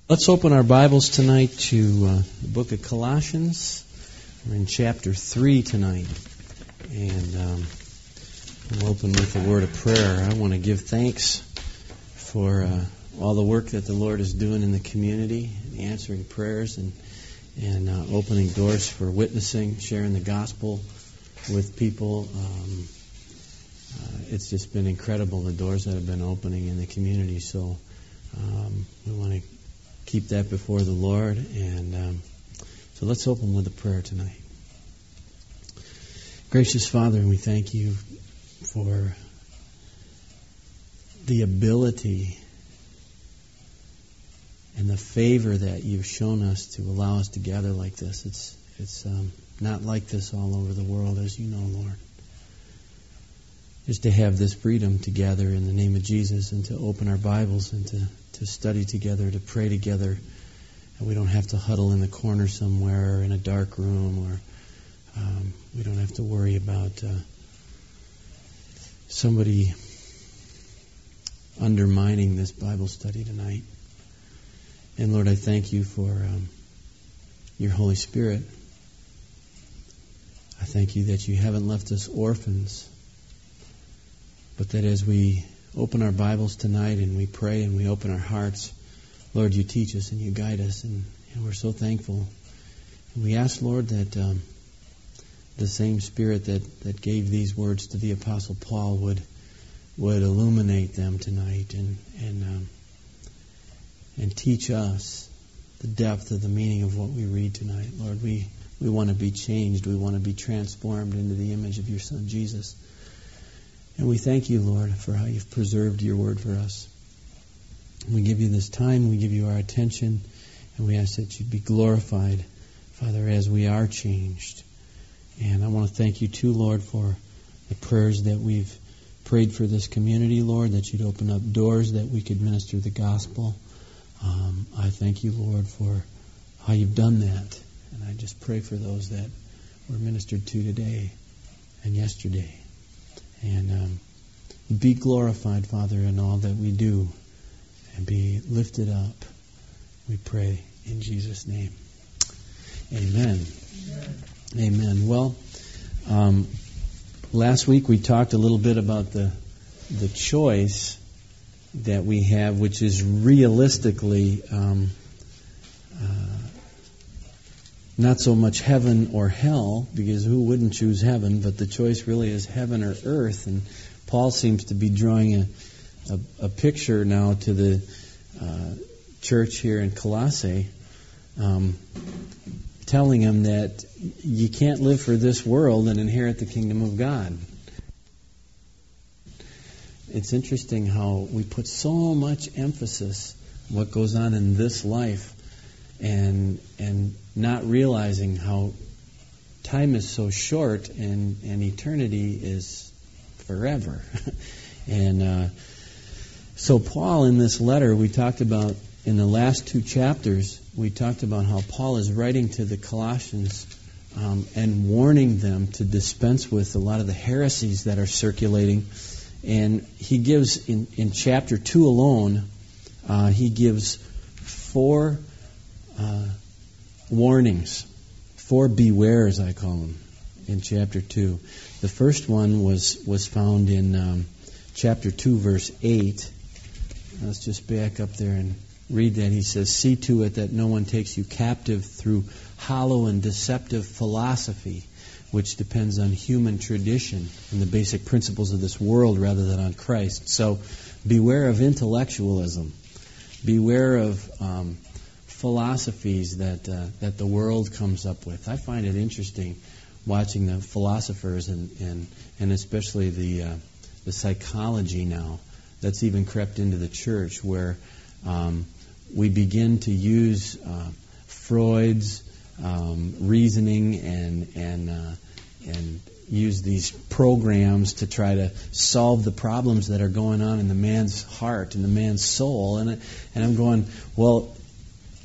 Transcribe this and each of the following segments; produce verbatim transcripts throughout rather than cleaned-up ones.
Let's open our Bibles tonight to uh, the book of Colossians. We're in chapter three tonight. And um, we'll open with a word of prayer. I want to give thanks for uh, all the work that the Lord is doing in the community, answering prayers and, and uh, opening doors for witnessing, sharing the gospel with people. Um, uh, it's just been incredible, the doors that have been opening in the community. So um, we want to keep that before the Lord. And um, so let's open with a prayer tonight. Gracious Father, we thank you for the ability and the favor that you've shown us to allow us to gather like this. It's it's um, not like this all over the world, as you know, Lord. Just to have this freedom to gather in the name of Jesus and to open our Bibles and to, to study together, to pray together. And we don't have to huddle in the corner somewhere or in a dark room, or um, we don't have to worry about uh, somebody undermining this Bible study tonight. And Lord, I thank you for um, your Holy Spirit. I thank you that you haven't left us orphans, but that as we open our Bibles tonight and we pray and we open our hearts, Lord, you teach us and you guide us, and, and we're so thankful. And we ask, Lord, that um, the same Spirit that, that gave these words to the Apostle Paul would would illuminate them tonight and and um, and teach us the depth of the meaning of what we read tonight. Lord, we, we want to be changed. We want to be transformed into the image of your Son, Jesus. And we thank you, Lord, for how you've preserved your word for us. We give you this time, we give you our attention, and we ask that you'd be glorified, Father, as we are changed. And I want to thank you too, Lord, for the prayers that we've prayed for this community, Lord, that you'd open up doors that we could minister the gospel. Um, I thank you, Lord, for how you've done that. And I just pray for those that were ministered to today and yesterday. And um, be glorified, Father, in all that we do, and be lifted up, we pray in Jesus' name. Amen. Amen. Amen. Well, um, last week we talked a little bit about the the choice that we have, which is realistically um, uh, not so much heaven or hell, because who wouldn't choose heaven, but the choice really is heaven or earth. And Paul seems to be drawing a, a, a picture now to the uh, church here in Colossae, um, telling them that you can't live for this world and inherit the kingdom of God. It's interesting how we put so much emphasis on what goes on in this life, and and not realizing how time is so short and, and eternity is forever. and uh, so Paul, in this letter, we talked about, in the last two chapters, we talked about how Paul is writing to the Colossians um, and warning them to dispense with a lot of the heresies that are circulating. And he gives, in, in chapter two alone, uh, he gives four uh, warnings, four bewares, I call them, in chapter two. The first one was, was found in um, chapter two, verse eight. Let's just back up there and read that. He says, "See to it that no one takes you captive through hollow and deceptive philosophy, which depends on human tradition and the basic principles of this world rather than on Christ." So beware of intellectualism. Beware of um, philosophies that uh, that the world comes up with. I find it interesting watching the philosophers and and, and especially the uh, the psychology now that's even crept into the church, where um, we begin to use uh, Freud's um, reasoning and and uh, and use these programs to try to solve the problems that are going on in the man's heart and the man's soul. And and I'm going, well,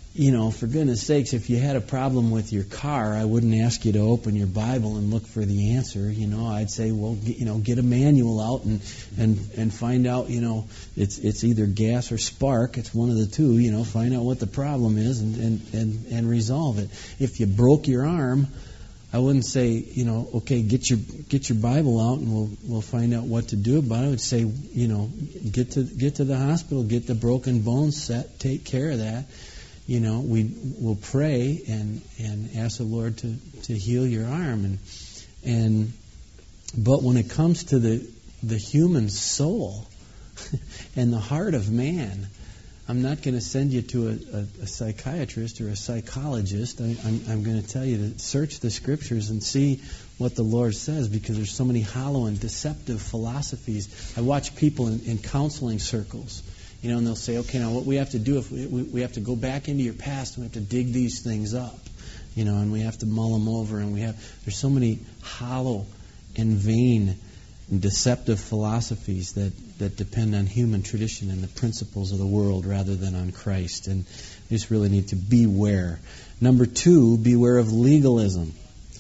you know, for goodness sakes, if you had a problem with your car, I wouldn't ask you to open your Bible and look for the answer. You know, I'd say, well, get, you know, get a manual out and and and find out. You know, it's it's either gas or spark. It's one of the two. You know, find out what the problem is and and and, and resolve it. If you broke your arm, I wouldn't say, you know, okay, get your get your Bible out and we'll we'll find out what to do about it. I would say, you know, get to get to the hospital, get the broken bones set, take care of that. You know, we will pray and, and ask the Lord to, to heal your arm. And and but when it comes to the the human soul and the heart of man, I'm not going to send you to a, a, a psychiatrist or a psychologist. I, I'm, I'm going to tell you to search the Scriptures and see what the Lord says, because there's so many hollow and deceptive philosophies. I watch people in, in counseling circles. You know, and they'll say, okay, now what we have to do, if we, we, we have to go back into your past and we have to dig these things up, you know, and we have to mull them over, and we have, there's so many hollow and vain and deceptive philosophies that, that depend on human tradition and the principles of the world rather than on Christ, and we just really need to beware. Number two, beware of legalism.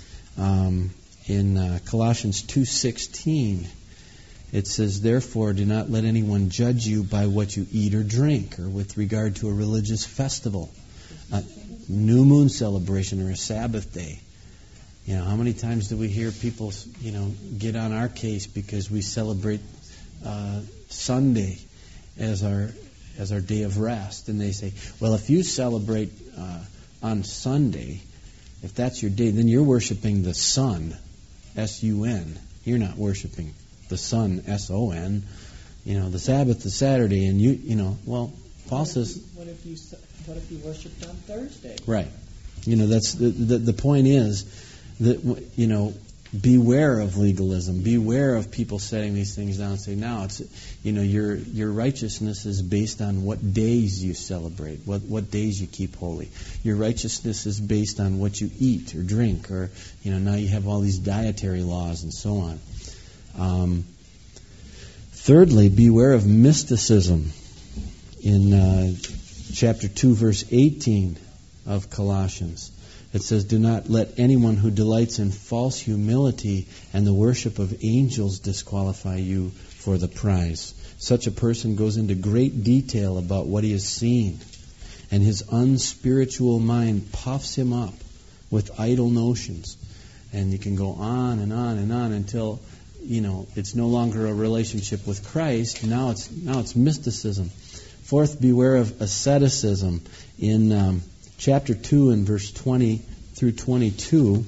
Um, in uh, Colossians two sixteen, it says, therefore, do not let anyone judge you by what you eat or drink, or with regard to a religious festival, a new moon celebration, or a Sabbath day. You know, how many times do we hear people, you know, get on our case because we celebrate uh, Sunday as our as our day of rest, and they say, well, if you celebrate uh, on Sunday, if that's your day, then you're worshiping the sun, S U N. You're not worshiping the sun, S O N, you know, the Sabbath is Saturday, and you, you know, well, Paul says. What if you, what if you worshipped on Thursday? Right. You know, that's the, the the point is that, you know, beware of legalism. Beware of people setting these things down and say, now it's, you know, your your righteousness is based on what days you celebrate, what what days you keep holy. Your righteousness is based on what you eat or drink, or, you know, now you have all these dietary laws and so on. Um, thirdly, beware of mysticism. In uh, chapter two, verse eighteen of Colossians, it says, do not let anyone who delights in false humility and the worship of angels disqualify you for the prize. Such a person goes into great detail about what he has seen, and his unspiritual mind puffs him up with idle notions. And you can go on and on and on until, you know, it's no longer a relationship with Christ. Now it's now it's mysticism. Fourth, beware of asceticism. In um, chapter two and verse twenty through twenty-two,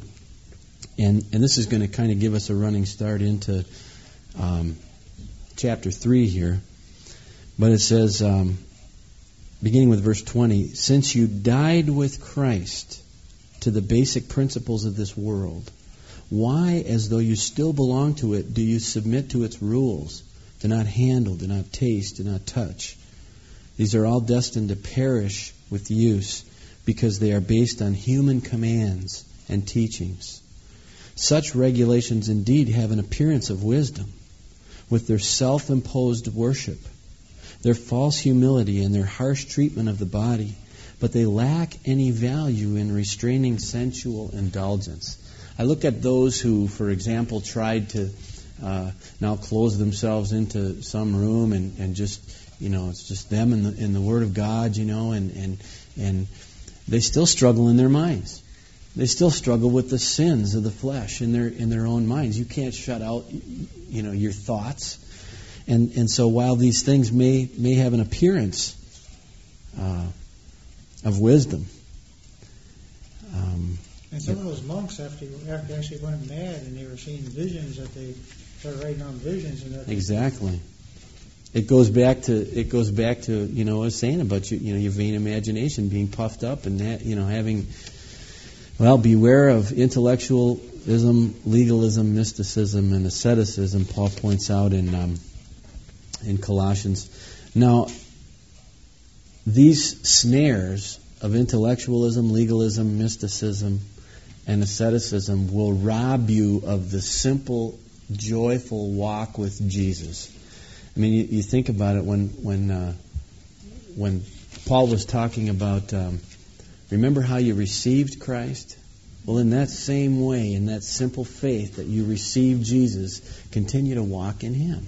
and and this is going to kind of give us a running start into um, chapter three here. But it says, um, beginning with verse twenty, since you died with Christ to the basic principles of this world, why, as though you still belong to it, do you submit to its rules? Do not handle, do not taste, do not touch. These are all destined to perish with use, because they are based on human commands and teachings. Such regulations indeed have an appearance of wisdom, with their self-imposed worship, their false humility, and their harsh treatment of the body, but they lack any value in restraining sensual indulgence. I look at those who, for example, tried to uh, now close themselves into some room and, and just, you know, it's just them and the, and the Word of God, you know, and, and and they still struggle in their minds. They still struggle with the sins of the flesh in their in their own minds. You can't shut out, you know, your thoughts. And and so while these things may may have an appearance uh, of wisdom, um, and some of those monks, after after actually went mad and they were seeing visions, that they started writing on visions and that. Exactly. It goes back to it goes back to you know I was saying about you you know your vain imagination being puffed up and that, you know having well beware of intellectualism, legalism, mysticism, and asceticism. Paul points out in um, in Colossians. Now, these snares of intellectualism, legalism, mysticism, and asceticism will rob you of the simple, joyful walk with Jesus. I mean, you, you think about it when when uh, when Paul was talking about um, Remember how you received Christ? Well, in that same way, in that simple faith that you received Jesus, continue to walk in Him.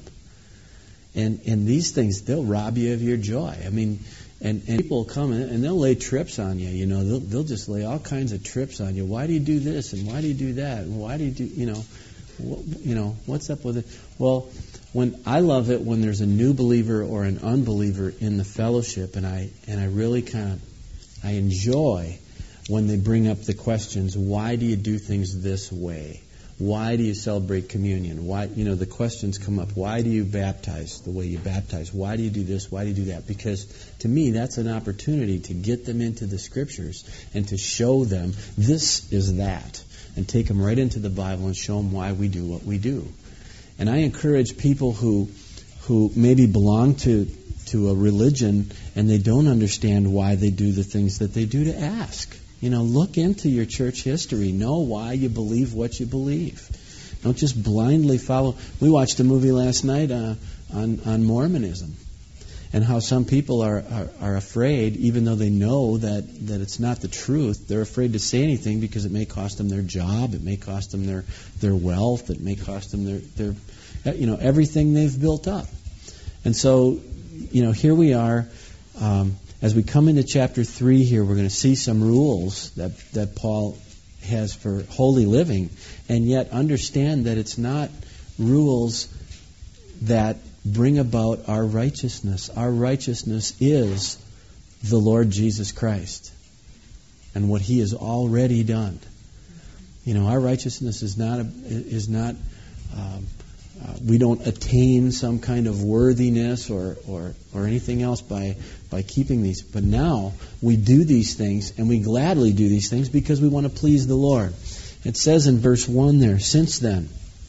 And and these things, they'll rob you of your joy. I mean, and, and people come in and they'll lay trips on you. You know, they'll they'll just lay all kinds of trips on you. Why do you do this? And why do you do that? And why do you do, you know, wh- you know, what's up with it? Well, when I love it when there's a new believer or an unbeliever in the fellowship, and I and I really kind of I enjoy when they bring up the questions. Why do you do things this way? Why do you celebrate communion? Why, you know, the questions come up. Why do you baptize the way you baptize? Why do you do this? Why do you do that? Because to me, that's an opportunity to get them into the Scriptures and to show them this is that, and take them right into the Bible and show them why we do what we do. And I encourage people who who maybe belong to to a religion and they don't understand why they do the things that they do to ask. You know, look into your church history. Know why you believe what you believe. Don't just blindly follow. We watched a movie last night uh, on on Mormonism, and how some people are, are are afraid, even though they know that that it's not the truth. They're afraid to say anything because it may cost them their job, it may cost them their their wealth, it may cost them their their you know everything they've built up. And so, you know, here we are. Um, As we come into chapter three here, we're going to see some rules that, that Paul has for holy living, and yet understand that it's not rules that bring about our righteousness. Our righteousness is the Lord Jesus Christ and what He has already done. You know, our righteousness is not a, is not. Um, Uh, we don't attain some kind of worthiness or, or, or anything else by by keeping these. But now we do these things, and we gladly do these things because we want to please the Lord. It says in verse one there, Since then,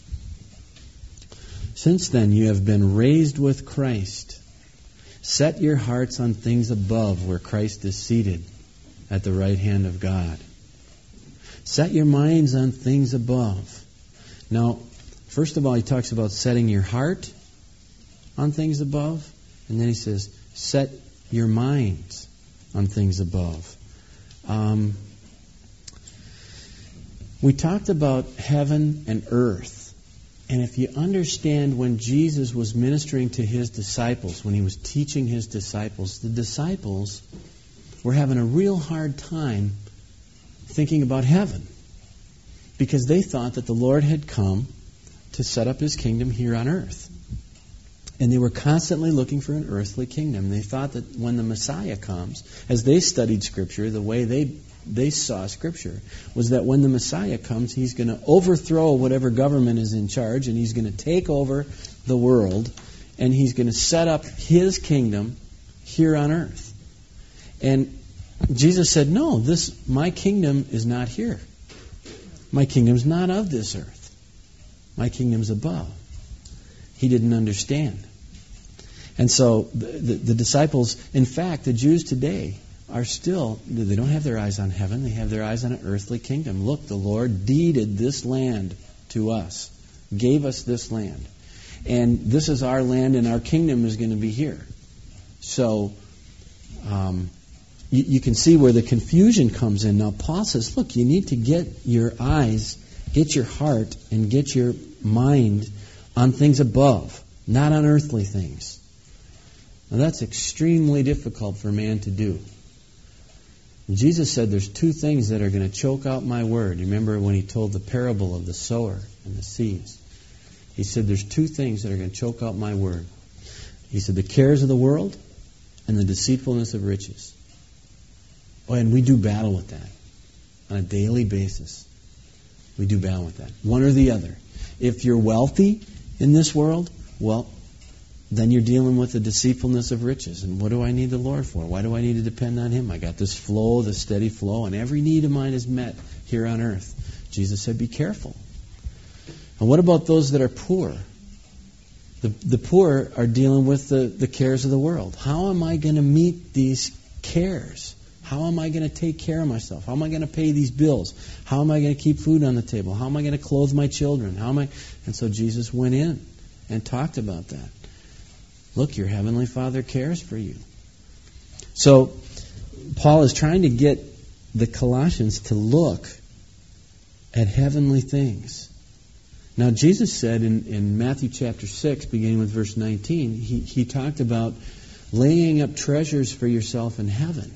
since then you have been raised with Christ. Set your hearts on things above, where Christ is seated at the right hand of God. Set your minds on things above. Now, first of all, he talks about setting your heart on things above. And then he says, set your minds on things above. Um, we talked about heaven and earth. And if you understand when Jesus was ministering to His disciples, when He was teaching His disciples, the disciples were having a real hard time thinking about heaven. Because they thought that the Lord had come to set up His kingdom here on earth. And they were constantly looking for an earthly kingdom. They thought that when the Messiah comes, as they studied Scripture, the way they they saw Scripture was that when the Messiah comes, He's going to overthrow whatever government is in charge, and He's going to take over the world, and He's going to set up His kingdom here on earth. And Jesus said, no, this my kingdom is not here. My kingdom's not of this earth. My kingdom's above. He didn't understand. And so the, the, the disciples, in fact, the Jews today are still, they don't have their eyes on heaven. They have their eyes on an earthly kingdom. Look, the Lord deeded this land to us, gave us this land. And this is our land, and our kingdom is going to be here. So um, you, you can see where the confusion comes in. Now, Paul says, look, you need to get your eyes, get your heart, and get your mind on things above, not on earthly things. Now, that's extremely difficult for man to do. Jesus said there's two things that are going to choke out my word. You remember when He told the parable of the sower and the seeds? He said there's two things that are going to choke out my word. He said the cares of the world and the deceitfulness of riches. Oh, and we do battle with that on a daily basis. We do battle with that. One or the other. If you're wealthy in this world, well, then you're dealing with the deceitfulness of riches. And what do I need the Lord for? Why do I need to depend on Him? I got this flow, this steady flow, and every need of mine is met here on earth. Jesus said, be careful. And what about those that are poor? The, the poor are dealing with the, the cares of the world. How am I going to meet these cares? How am I going to take care of myself? How am I going to pay these bills? How am I going to keep food on the table? How am I going to clothe my children? How am I? And so Jesus went in and talked about that. Look, your Heavenly Father cares for you. So Paul is trying to get the Colossians to look at heavenly things. Now, Jesus said in, in Matthew chapter six, beginning with verse nineteen, he, he talked about laying up treasures for yourself in heaven,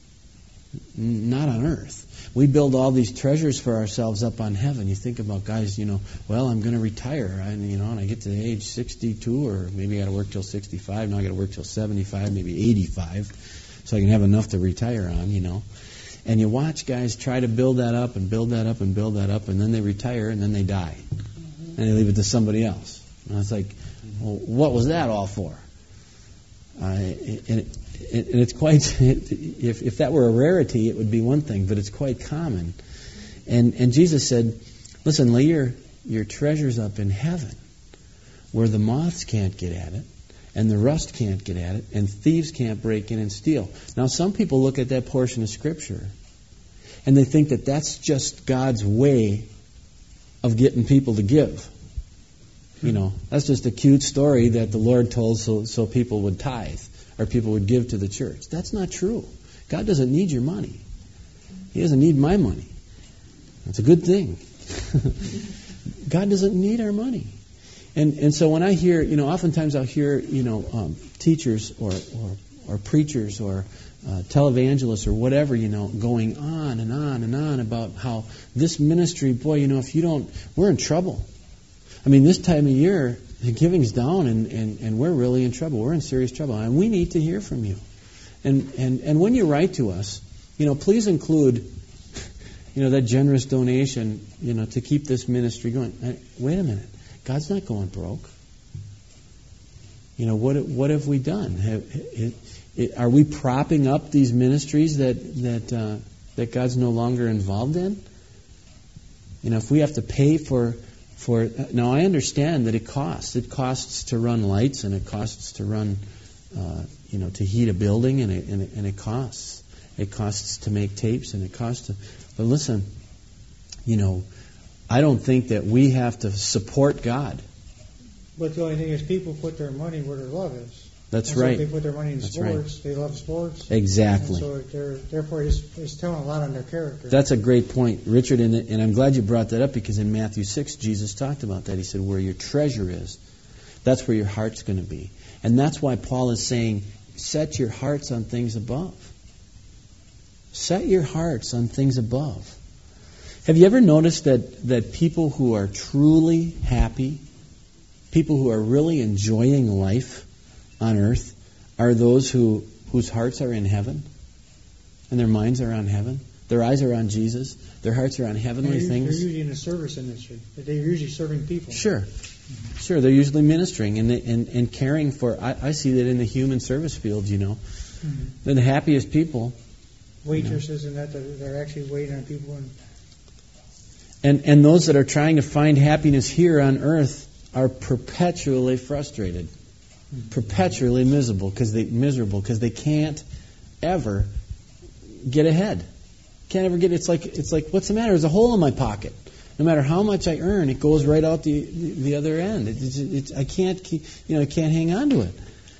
not on earth. We build all these treasures for ourselves up on heaven. You think about guys, you know, well, I'm going to retire, and you know, and I get to the age sixty-two, or maybe I got to work till sixty-five. Now I got to work till seventy-five, maybe eighty-five, so I can have enough to retire on, you know. And you watch guys try to build that up and build that up and build that up, and then they retire, and then they die, and they leave it to somebody else. And it's like, well, what was that all for? Uh, and, it, it, and it's quite, if, if that were a rarity, it would be one thing, but it's quite common. And, and Jesus said, listen, lay your, your treasures up in heaven, where the moths can't get at it, and the rust can't get at it, and thieves can't break in and steal. Now, some people look at that portion of Scripture, and they think that that's just God's way of getting people to give. You know, that's just a cute story that the Lord told so, so people would tithe, or people would give to the church. That's not true. God doesn't need your money. He doesn't need my money. That's a good thing. God doesn't need our money. And and so when I hear, you know, oftentimes I'll hear, you know, um, teachers or, or, or preachers or uh, televangelists or whatever, you know, going on and on and on about how this ministry, boy, you know, if you don't, we're in trouble. I mean, this time of year, the giving's down, and, and, and we're really in trouble. We're in serious trouble, and we need to hear from you. And, and and when you write to us, you know, please include, you know, that generous donation, you know, to keep this ministry going. Wait a minute, God's not going broke. You know, what what have we done? Have, it, it, are we propping up these ministries that that uh, that God's no longer involved in? You know, if we have to pay for For, now, I understand that it costs. It costs to run lights, and it costs to run, uh, you know, to heat a building, and it, and, it, and it costs. It costs to make tapes, and it costs to... But listen, you know, I don't think that we have to support God. But the only thing is people put their money where their love is. That's and so right. If they put their money in That's sports, right. they love sports. Exactly. And so they're, therefore, it's, it's telling a lot on their character. That's a great point, Richard, and, and I'm glad you brought that up, because in Matthew six, Jesus talked about that. He said, where your treasure is, that's where your heart's going to be. And that's why Paul is saying, set your hearts on things above. Set your hearts on things above. Have you ever noticed that, that people who are truly happy, people who are really enjoying life on earth, are those who whose hearts are in heaven, and their minds are on heaven? Their eyes are on Jesus. Their hearts are on heavenly they're, things. They're usually in the service industry. They're usually serving people. Sure. Mm-hmm. Sure, they're usually ministering and, and, and caring for... I, I see that in the human service field, you know. Mm-hmm. They're the happiest people. Waitresses, you know. And that, they're, they're actually waiting on people. And, and and those that are trying to find happiness here on earth are perpetually frustrated. Perpetually miserable because they miserable because they can't ever get ahead. Can't ever get. It's like it's like what's the matter? There's a hole in my pocket. No matter how much I earn, it goes right out the the other end. It, it, it, I can't keep, you know I can't hang on to it.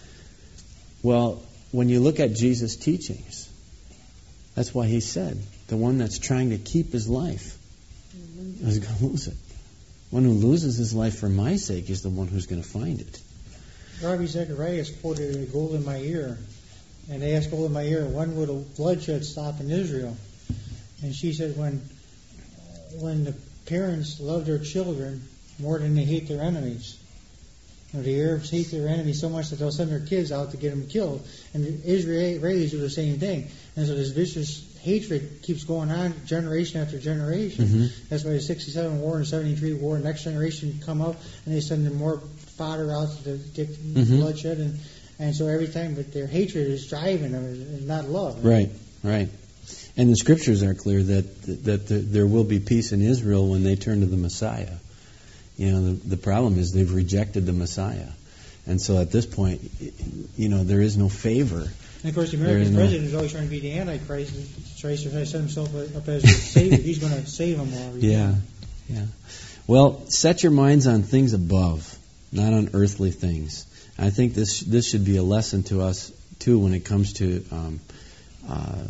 Well, when you look at Jesus' teachings, that's why he said the one that's trying to keep his life is going to lose it. One who loses his life for my sake is the one who's going to find it. Ravi Zacharias quoted gold in my ear, and they asked gold in my ear, when would a bloodshed stop in Israel? And she said, when when the parents love their children more than they hate their enemies. You know, the Arabs hate their enemies so much that they'll send their kids out to get them killed, and the Israelis do the same thing. And so this vicious hatred keeps going on generation after generation. Mm-hmm. That's why the sixty-seven war and seventy-three war, next generation come up, and they send them more fodder out to get mm-hmm. bloodshed, and and so every time, but their hatred is driving them, and not love. Right, right. And the scriptures are clear that that the, there will be peace in Israel when they turn to the Messiah. You know, the, the problem is they've rejected the Messiah, and so at this point, you know, there is no favor. And of course, the American president no... is always trying to be the Antichrist, and tries to set himself up as a savior. He's going to save them all. Yeah, yeah. Well, set your minds on things above, not on earthly things. I think this this should be a lesson to us too when it comes to um, uh,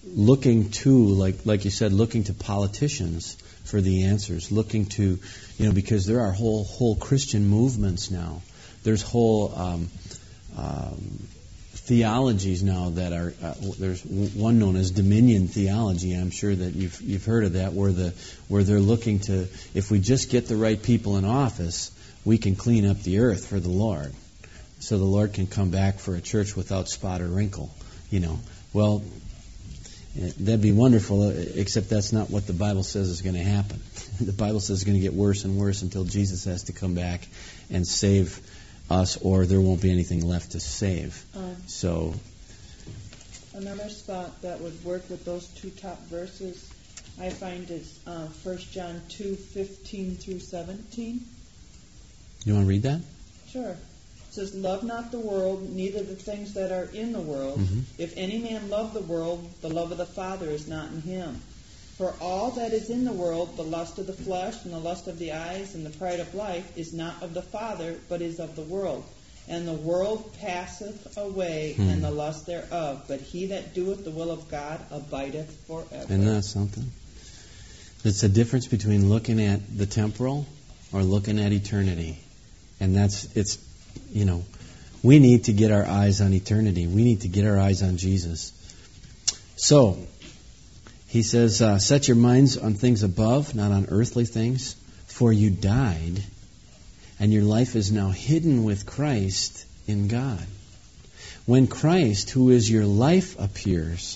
looking to, like like you said, looking to politicians for the answers, looking to, you know, because there are whole whole Christian movements now. There's whole um, um, theologies now that are, uh, there's one known as Dominion theology. I'm sure that you've you've heard of that, where the where they're looking to, if we just get the right people in office, we can clean up the earth for the Lord, so the Lord can come back for a church without spot or wrinkle. You know, well, that'd be wonderful, except that's not what the Bible says is going to happen. The Bible says it's going to get worse and worse until Jesus has to come back and save us, or there won't be anything left to save. Um, so, another spot that would work with those two top verses, I find, is uh, First John two fifteen through seventeen. You want to read that? Sure. It says, "Love not the world, neither the things that are in the world. Mm-hmm. If any man love the world, the love of the Father is not in him. For all that is in the world, the lust of the flesh, and the lust of the eyes, and the pride of life, is not of the Father, but is of the world. And the world passeth away, Hmm. and the lust thereof. But he that doeth the will of God abideth forever." Isn't that something? It's the difference between looking at the temporal or looking at eternity. And that's, it's, you know, we need to get our eyes on eternity. We need to get our eyes on Jesus. So, he says, uh, set your minds on things above, not on earthly things, for you died, and your life is now hidden with Christ in God. When Christ, who is your life, appears,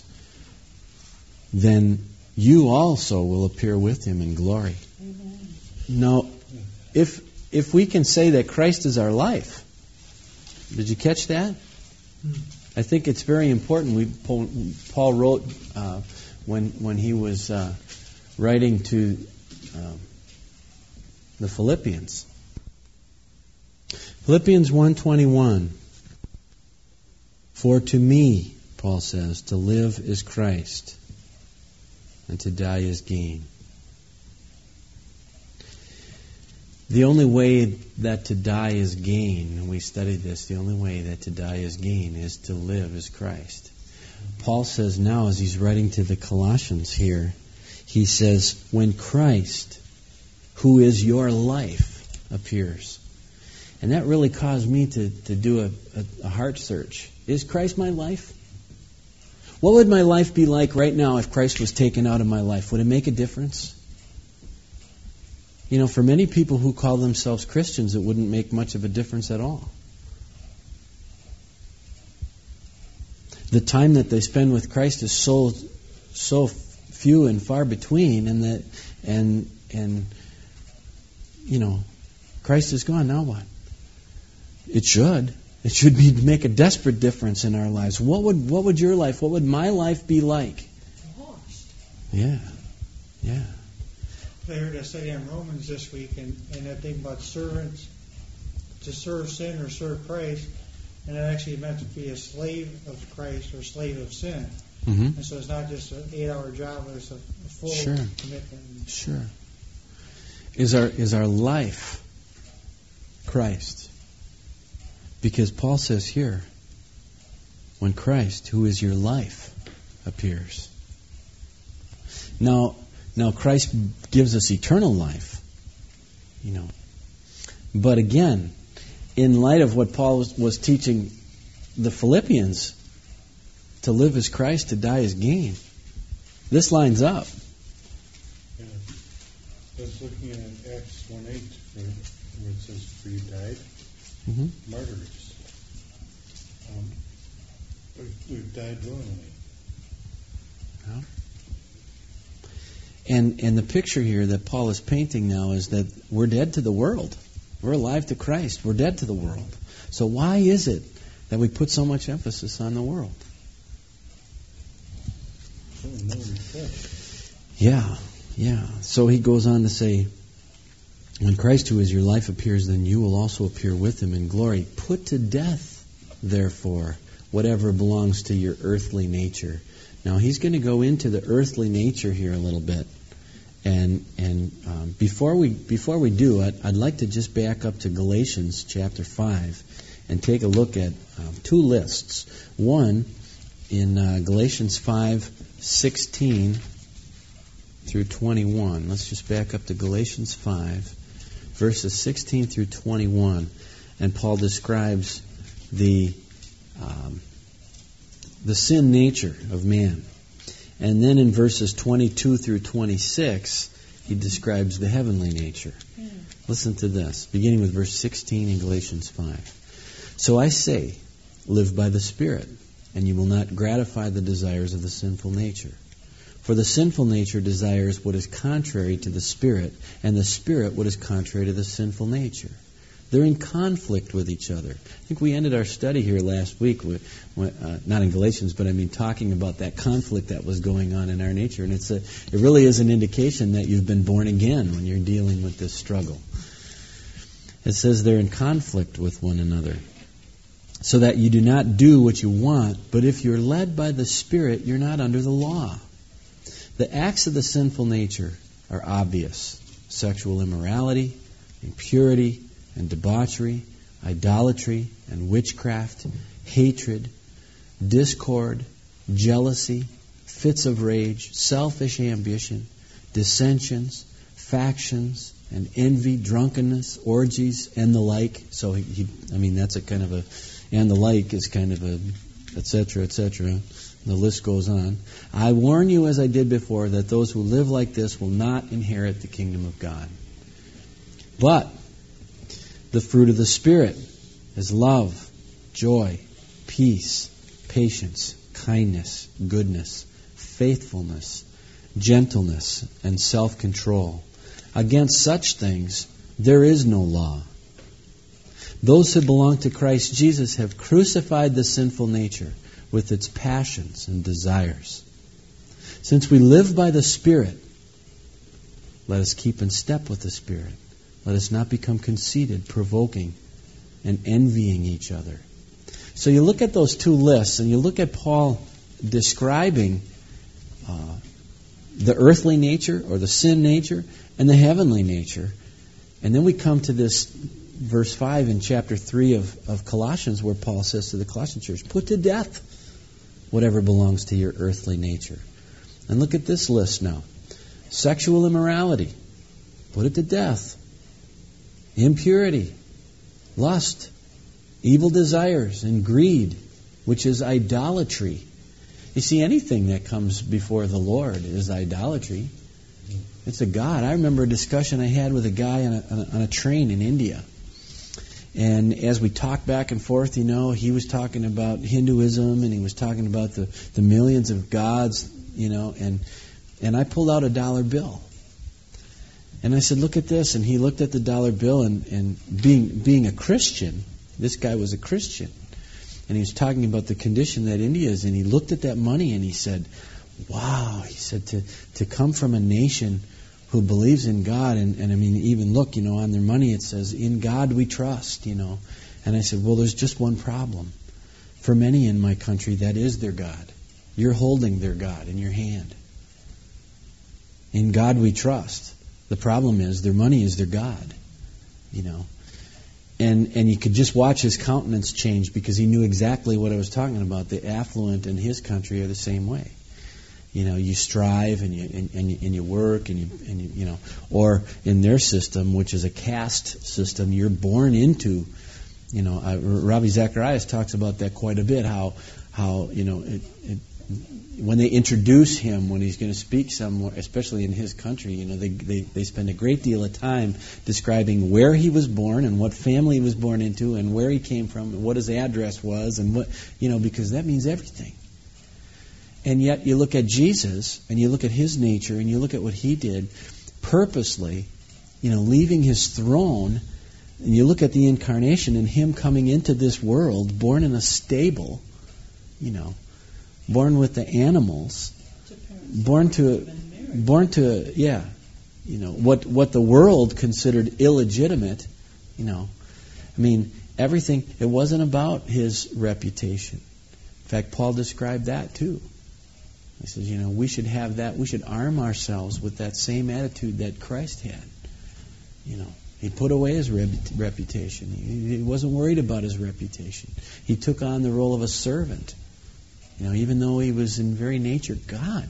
then you also will appear with him in glory. Amen. Now, if if we can say that Christ is our life, did you catch that? I think it's very important. We Paul, Paul wrote uh, when when he was uh, writing to uh, the Philippians. Philippians one twenty-one. For to me, Paul says, to live is Christ, and to die is gain. The only way that to die is gain, and we studied this, the only way that to die is gain is to live as Christ. Paul says now, as he's writing to the Colossians here, he says, when Christ, who is your life, appears. And that really caused me to, to do a, a, a heart search. Is Christ my life? What would my life be like right now if Christ was taken out of my life? Would it make a difference? You know, for many people who call themselves Christians, it wouldn't make much of a difference at all. The time that they spend with Christ is so so few and far between, and that and and you know, Christ is gone. Now what? It should. It should be make a desperate difference in our lives. What would what would your life, what would my life be like? Lost. Yeah, yeah. I heard a study on Romans this week, and, and that thing about servants, to serve sin or serve Christ, and it actually meant to be a slave of Christ or slave of sin. Mm-hmm. And so it's not just an eight-hour job, but it's a, a full Sure. commitment. Sure. Is our is our life Christ? Because Paul says here, when Christ, who is your life, appears. Now, now Christ gives us eternal life, you know. But again, in light of what Paul was, was teaching the Philippians, to live as Christ, to die as gain, this lines up. Yeah. I was looking at Acts one eight, where it says, for you died. Mm-hmm. Martyrs. Um, we've, we've died willingly. Yeah. And and the picture here that Paul is painting now is that we're dead to the world. We're alive to Christ. We're dead to the world. So why is it that we put so much emphasis on the world? So no refresh. Yeah, yeah. So he goes on to say, when Christ, who is your life, appears, then you will also appear with him in glory. Put to death, therefore, whatever belongs to your earthly nature. Now, he's going to go into the earthly nature here a little bit. And and um, before we before we do, I'd, I'd like to just back up to Galatians chapter five and take a look at um, two lists. One, in uh, Galatians five, sixteen through twenty-one. Let's just back up to Galatians five, verses sixteen through twenty-one. And Paul describes the um, the sin nature of man. And then in verses twenty-two through twenty-six, he describes the heavenly nature. Yeah. Listen to this, beginning with verse sixteen in Galatians five. So I say, live by the Spirit, and you will not gratify the desires of the sinful nature. For the sinful nature desires what is contrary to the Spirit, and the Spirit what is contrary to the sinful nature. They're in conflict with each other. I think we ended our study here last week, with, uh, not in Galatians, but I mean talking about that conflict that was going on in our nature. And it's a, it really is an indication that you've been born again when you're dealing with this struggle. It says they're in conflict with one another, so that you do not do what you want, but if you're led by the Spirit, you're not under the law. The acts of the sinful nature are obvious: sexual immorality, impurity, and debauchery, idolatry and witchcraft, hatred, discord, jealousy, fits of rage, selfish ambition, dissensions, factions, and envy, drunkenness, orgies, and the like. So, he, he, I mean, that's a kind of a, and the like is kind of a, et cetera, et cetera. The list goes on. I warn you, as I did before, that those who live like this will not inherit the kingdom of God. But the fruit of the Spirit is love, joy, peace, patience, kindness, goodness, faithfulness, gentleness, and self-control. Against such things there is no law. Those who belong to Christ Jesus have crucified the sinful nature with its passions and desires. Since we live by the Spirit, let us keep in step with the Spirit. Let us not become conceited, provoking, and envying each other. So you look at those two lists, and you look at Paul describing uh, the earthly nature, or the sin nature, and the heavenly nature. And then we come to this verse five in chapter three of, of Colossians, where Paul says to the Colossian church, put to death whatever belongs to your earthly nature. And look at this list now. Sexual immorality, put it to death. Impurity, lust, evil desires, and greed, which is idolatry. You see, anything that comes before the Lord is idolatry. It's a god. I remember a discussion I had with a guy on a, on a, on a train in India. And as we talked back and forth, you know, he was talking about Hinduism, and he was talking about the, the millions of gods, you know, and and I pulled out a dollar bill. And I said, look at this. And he looked at the dollar bill, and, and being being a Christian, this guy was a Christian. And he was talking about the condition that India is in. He looked at that money and he said, wow, he said, to, to come from a nation who believes in God, and, and I mean, even look, you know, on their money it says, in God we trust, you know. And I said, well, there's just one problem. For many in my country, that is their God. You're holding their God in your hand. In God we trust. The problem is their money is their God, you know. And and you could just watch his countenance change, because he knew exactly what I was talking about. The affluent in his country are the same way. You know, you strive and you and, and you, and you work and you and you, you know, or in their system, which is a caste system, you're born into. You know, uh, Ravi Zacharias talks about that quite a bit. How how you know it, it, when they introduce him, when he's going to speak somewhere, especially in his country, you know, they, they they spend a great deal of time describing where he was born and what family he was born into and where he came from and what his address was, and what, you know, because that means everything. And yet you look at Jesus and you look at his nature and you look at what he did purposely, you know, leaving his throne, and you look at the incarnation and him coming into this world, born in a stable, you know, born with the animals, born to, born to, yeah, you know, what what the world considered illegitimate, you know. I mean, everything, it wasn't about his reputation. In fact, Paul described that too. He says, you know, we should have that, we should arm ourselves with that same attitude that Christ had. You know, he put away his reputation. He, he wasn't worried about his reputation. He took on the role of a servant. You know, even though he was in very nature God.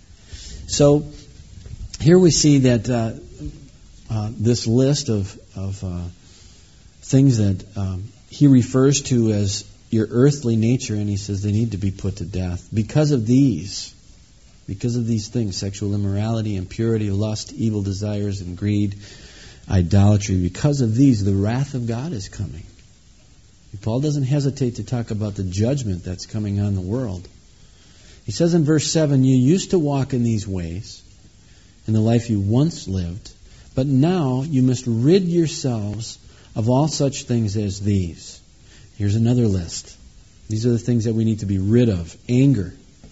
So here we see that uh, uh, this list of of uh, things that um, he refers to as your earthly nature, and he says they need to be put to death because of these. Because of these things, sexual immorality, impurity, lust, evil desires, and greed, idolatry. Because of these, the wrath of God is coming. Paul doesn't hesitate to talk about the judgment that's coming on the world. He says in verse seven, you used to walk in these ways in the life you once lived, but now you must rid yourselves of all such things as these. Here's another list. These are the things that we need to be rid of. Anger,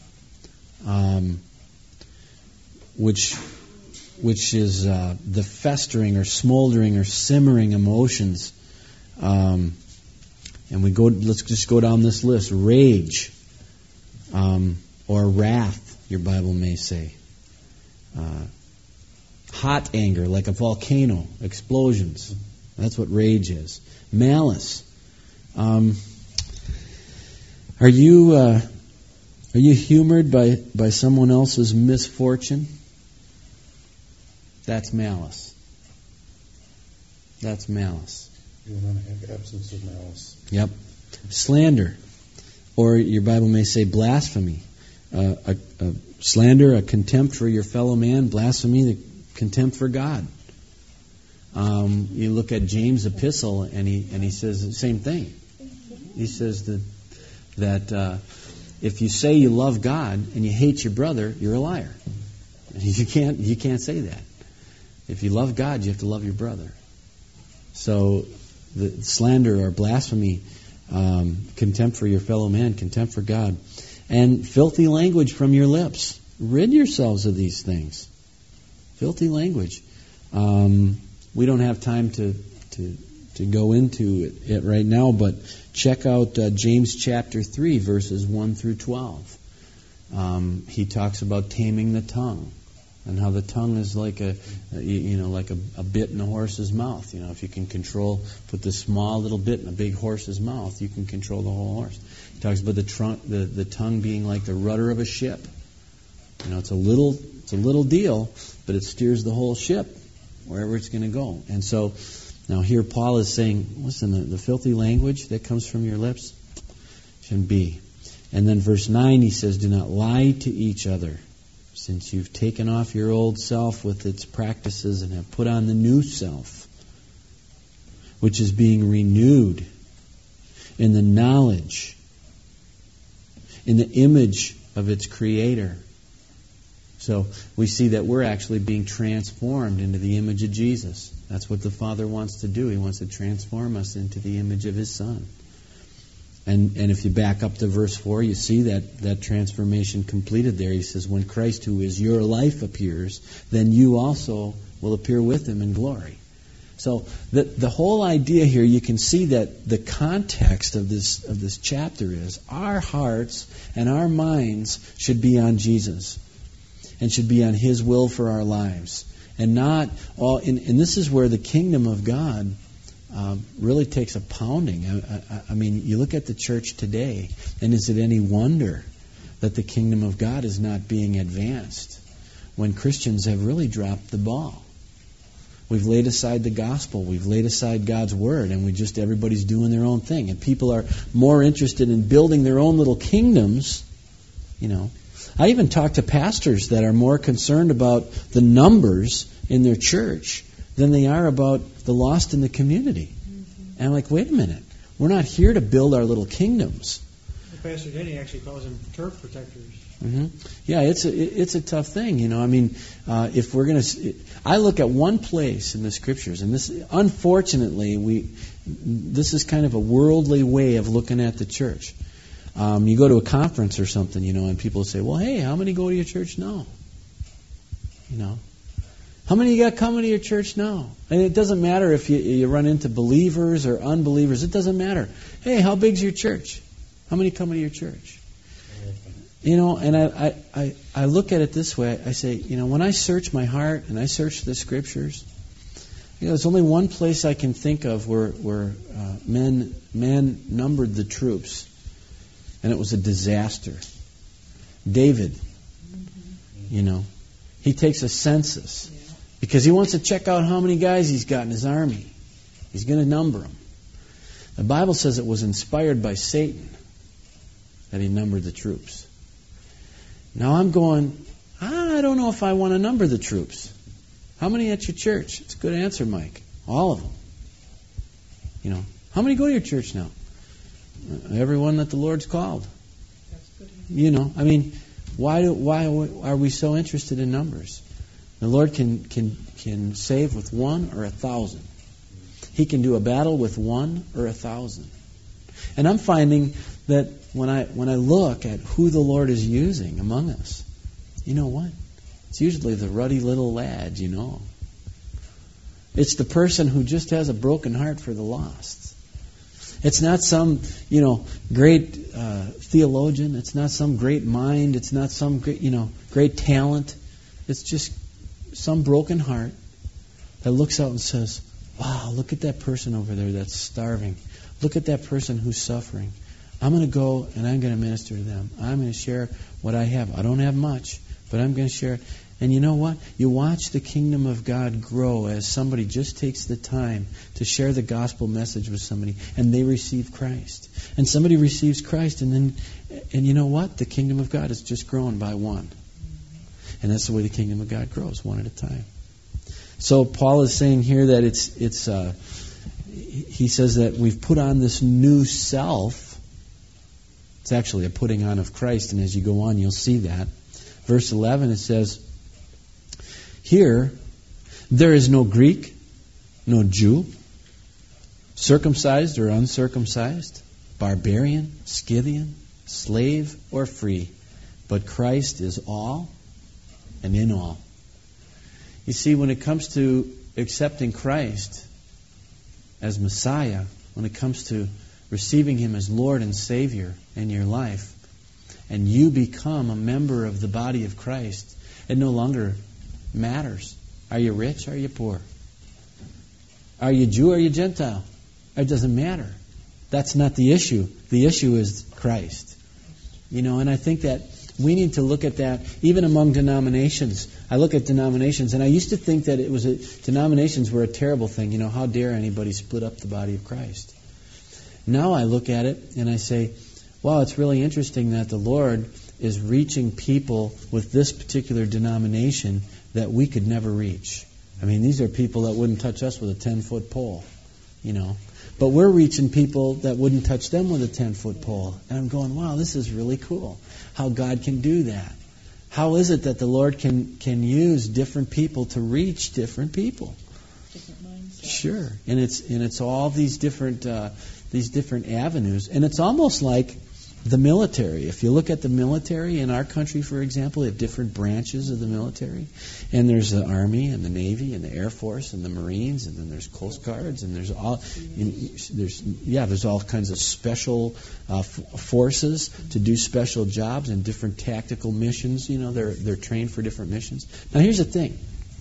um, which which is uh, the festering or smoldering or simmering emotions. Um, and we go. Let's just go down this list. Rage, um, or wrath, your Bible may say. Uh, hot anger, like a volcano, explosions. That's what rage is. Malice. Um, are you uh, are you humored by, by someone else's misfortune? That's malice. That's malice. You want to have absence of malice. Yep. Slander, or your Bible may say blasphemy. Uh, a, a slander, a contempt for your fellow man. Blasphemy, the contempt for God. Um, you look at James' epistle, and he and he says the same thing. He says that that uh, if you say you love God and you hate your brother, you're a liar. You can't you can't say that. If you love God, you have to love your brother. So the slander or blasphemy, um, contempt for your fellow man, contempt for God, and filthy language from your lips. Rid yourselves of these things. Filthy language. Um, we don't have time to to to go into it, it right now, but check out uh, James chapter three, verses one through twelve. Um, he talks about taming the tongue, and how the tongue is like a, a you know, like a, a bit in a horse's mouth. You know, if you can control, put this small little bit in a big horse's mouth, you can control the whole horse. He talks about the trunk, the, the tongue being like the rudder of a ship. You know, it's a little, it's a little deal, but it steers the whole ship wherever it's going to go. And so, now here Paul is saying, listen, the, the filthy language that comes from your lips shouldn't be. And then verse nine, he says, do not lie to each other, since you've taken off your old self with its practices and have put on the new self, which is being renewed in the knowledge, in the image of its Creator. So we see that we're actually being transformed into the image of Jesus. That's what the Father wants to do. He wants to transform us into the image of His Son. And and if you back up to verse four, you see that, that transformation completed there. He says, when Christ, who is your life, appears, then you also will appear with Him in glory. So the the whole idea here, you can see that the context of this of this chapter is our hearts and our minds should be on Jesus and should be on His will for our lives. And not all. And, and this is where the kingdom of God uh, really takes a pounding. I, I, I mean, you look at the church today, and is it any wonder that the kingdom of God is not being advanced when Christians have really dropped the ball? We've laid aside the gospel. We've laid aside God's word, and we just everybody's doing their own thing. And people are more interested in building their own little kingdoms, you know. I even talk to pastors that are more concerned about the numbers in their church than they are about the lost in the community. Mm-hmm. And I'm like, wait a minute. We're not here to build our little kingdoms. Pastor Denny actually calls them turf protectors. Mm-hmm. Yeah, it's a it's a tough thing, you know. I mean, uh, if we're going to, I look at one place in the Scriptures, and this, unfortunately, we this is kind of a worldly way of looking at the church. Um, you go to a conference or something, you know, and people say, well, hey, how many go to your church now? You know, how many you got coming to your church now? And it doesn't matter if you, you run into believers or unbelievers. It doesn't matter. Hey, how big's your church? How many come to your church? You know, and I, I, I look at it this way. I say, you know, when I search my heart and I search the Scriptures, you know, there's only one place I can think of where, where uh, men, men numbered the troops. And it was a disaster. David, you know, he takes a census because he wants to check out how many guys he's got in his army. He's going to number them. The Bible says it was inspired by Satan that he numbered the troops. Now I'm going, I don't know if I want to number the troops. How many at your church? It's a good answer, Mike. All of them. You know, how many go to your church now? Everyone that the Lord's called. That's good. You know, I mean, why do, why are we so interested in numbers? The Lord can can can save with one or a thousand. He can do a battle with one or a thousand. And I'm finding that when I when I look at who the Lord is using among us, you know what? It's usually the ruddy little lad, you know. It's the person who just has a broken heart for the lost. It's not some, you know, great uh, theologian. It's not some great mind. It's not some great, you know, great talent. It's just some broken heart that looks out and says, wow, look at that person over there that's starving. Look at that person who's suffering. I'm going to go and I'm going to minister to them. I'm going to share what I have. I don't have much, but I'm going to share it. And you know what? You watch the kingdom of God grow as somebody just takes the time to share the gospel message with somebody and they receive Christ. And somebody receives Christ and then, and you know what? The kingdom of God is just growing by one. And that's the way the kingdom of God grows, one at a time. So Paul is saying here that it's, it's, uh, he says that we've put on this new self. It's actually a putting on of Christ, and as you go on, you'll see that. Verse eleven, it says, here, there is no Greek, no Jew, circumcised or uncircumcised, barbarian, Scythian, slave or free, but Christ is all and in all. You see, when it comes to accepting Christ as Messiah, when it comes to receiving Him as Lord and Savior in your life, and you become a member of the body of Christ, it no longer matters. Are you rich? Are you poor? Are you Jew? Are you Gentile? It doesn't matter. That's not the issue. The issue is Christ. You know, and I think that we need to look at that even among denominations. I look at denominations, and I used to think that it was a, denominations were a terrible thing. You know, how dare anybody split up the body of Christ? Now I look at it and I say, wow, it's really interesting that the Lord is reaching people with this particular denomination that we could never reach. I mean, these are people that wouldn't touch us with a ten-foot pole, you know. But we're reaching people that wouldn't touch them with a ten-foot pole. And I'm going, wow, this is really cool, how God can do that. How is it that the Lord can, can use different people to reach different people? Different mindsets. Sure. And it's and it's all these different uh, these different avenues. And it's almost like the military. If you look at the military in our country, for example, we have different branches of the military. And there's the Army and the Navy and the Air Force and the Marines, and then there's Coast Guards, and there's all you know, there's yeah, there's all kinds of special uh, f- forces to do special jobs and different tactical missions. You know, they're they're trained for different missions. Now, here's the thing: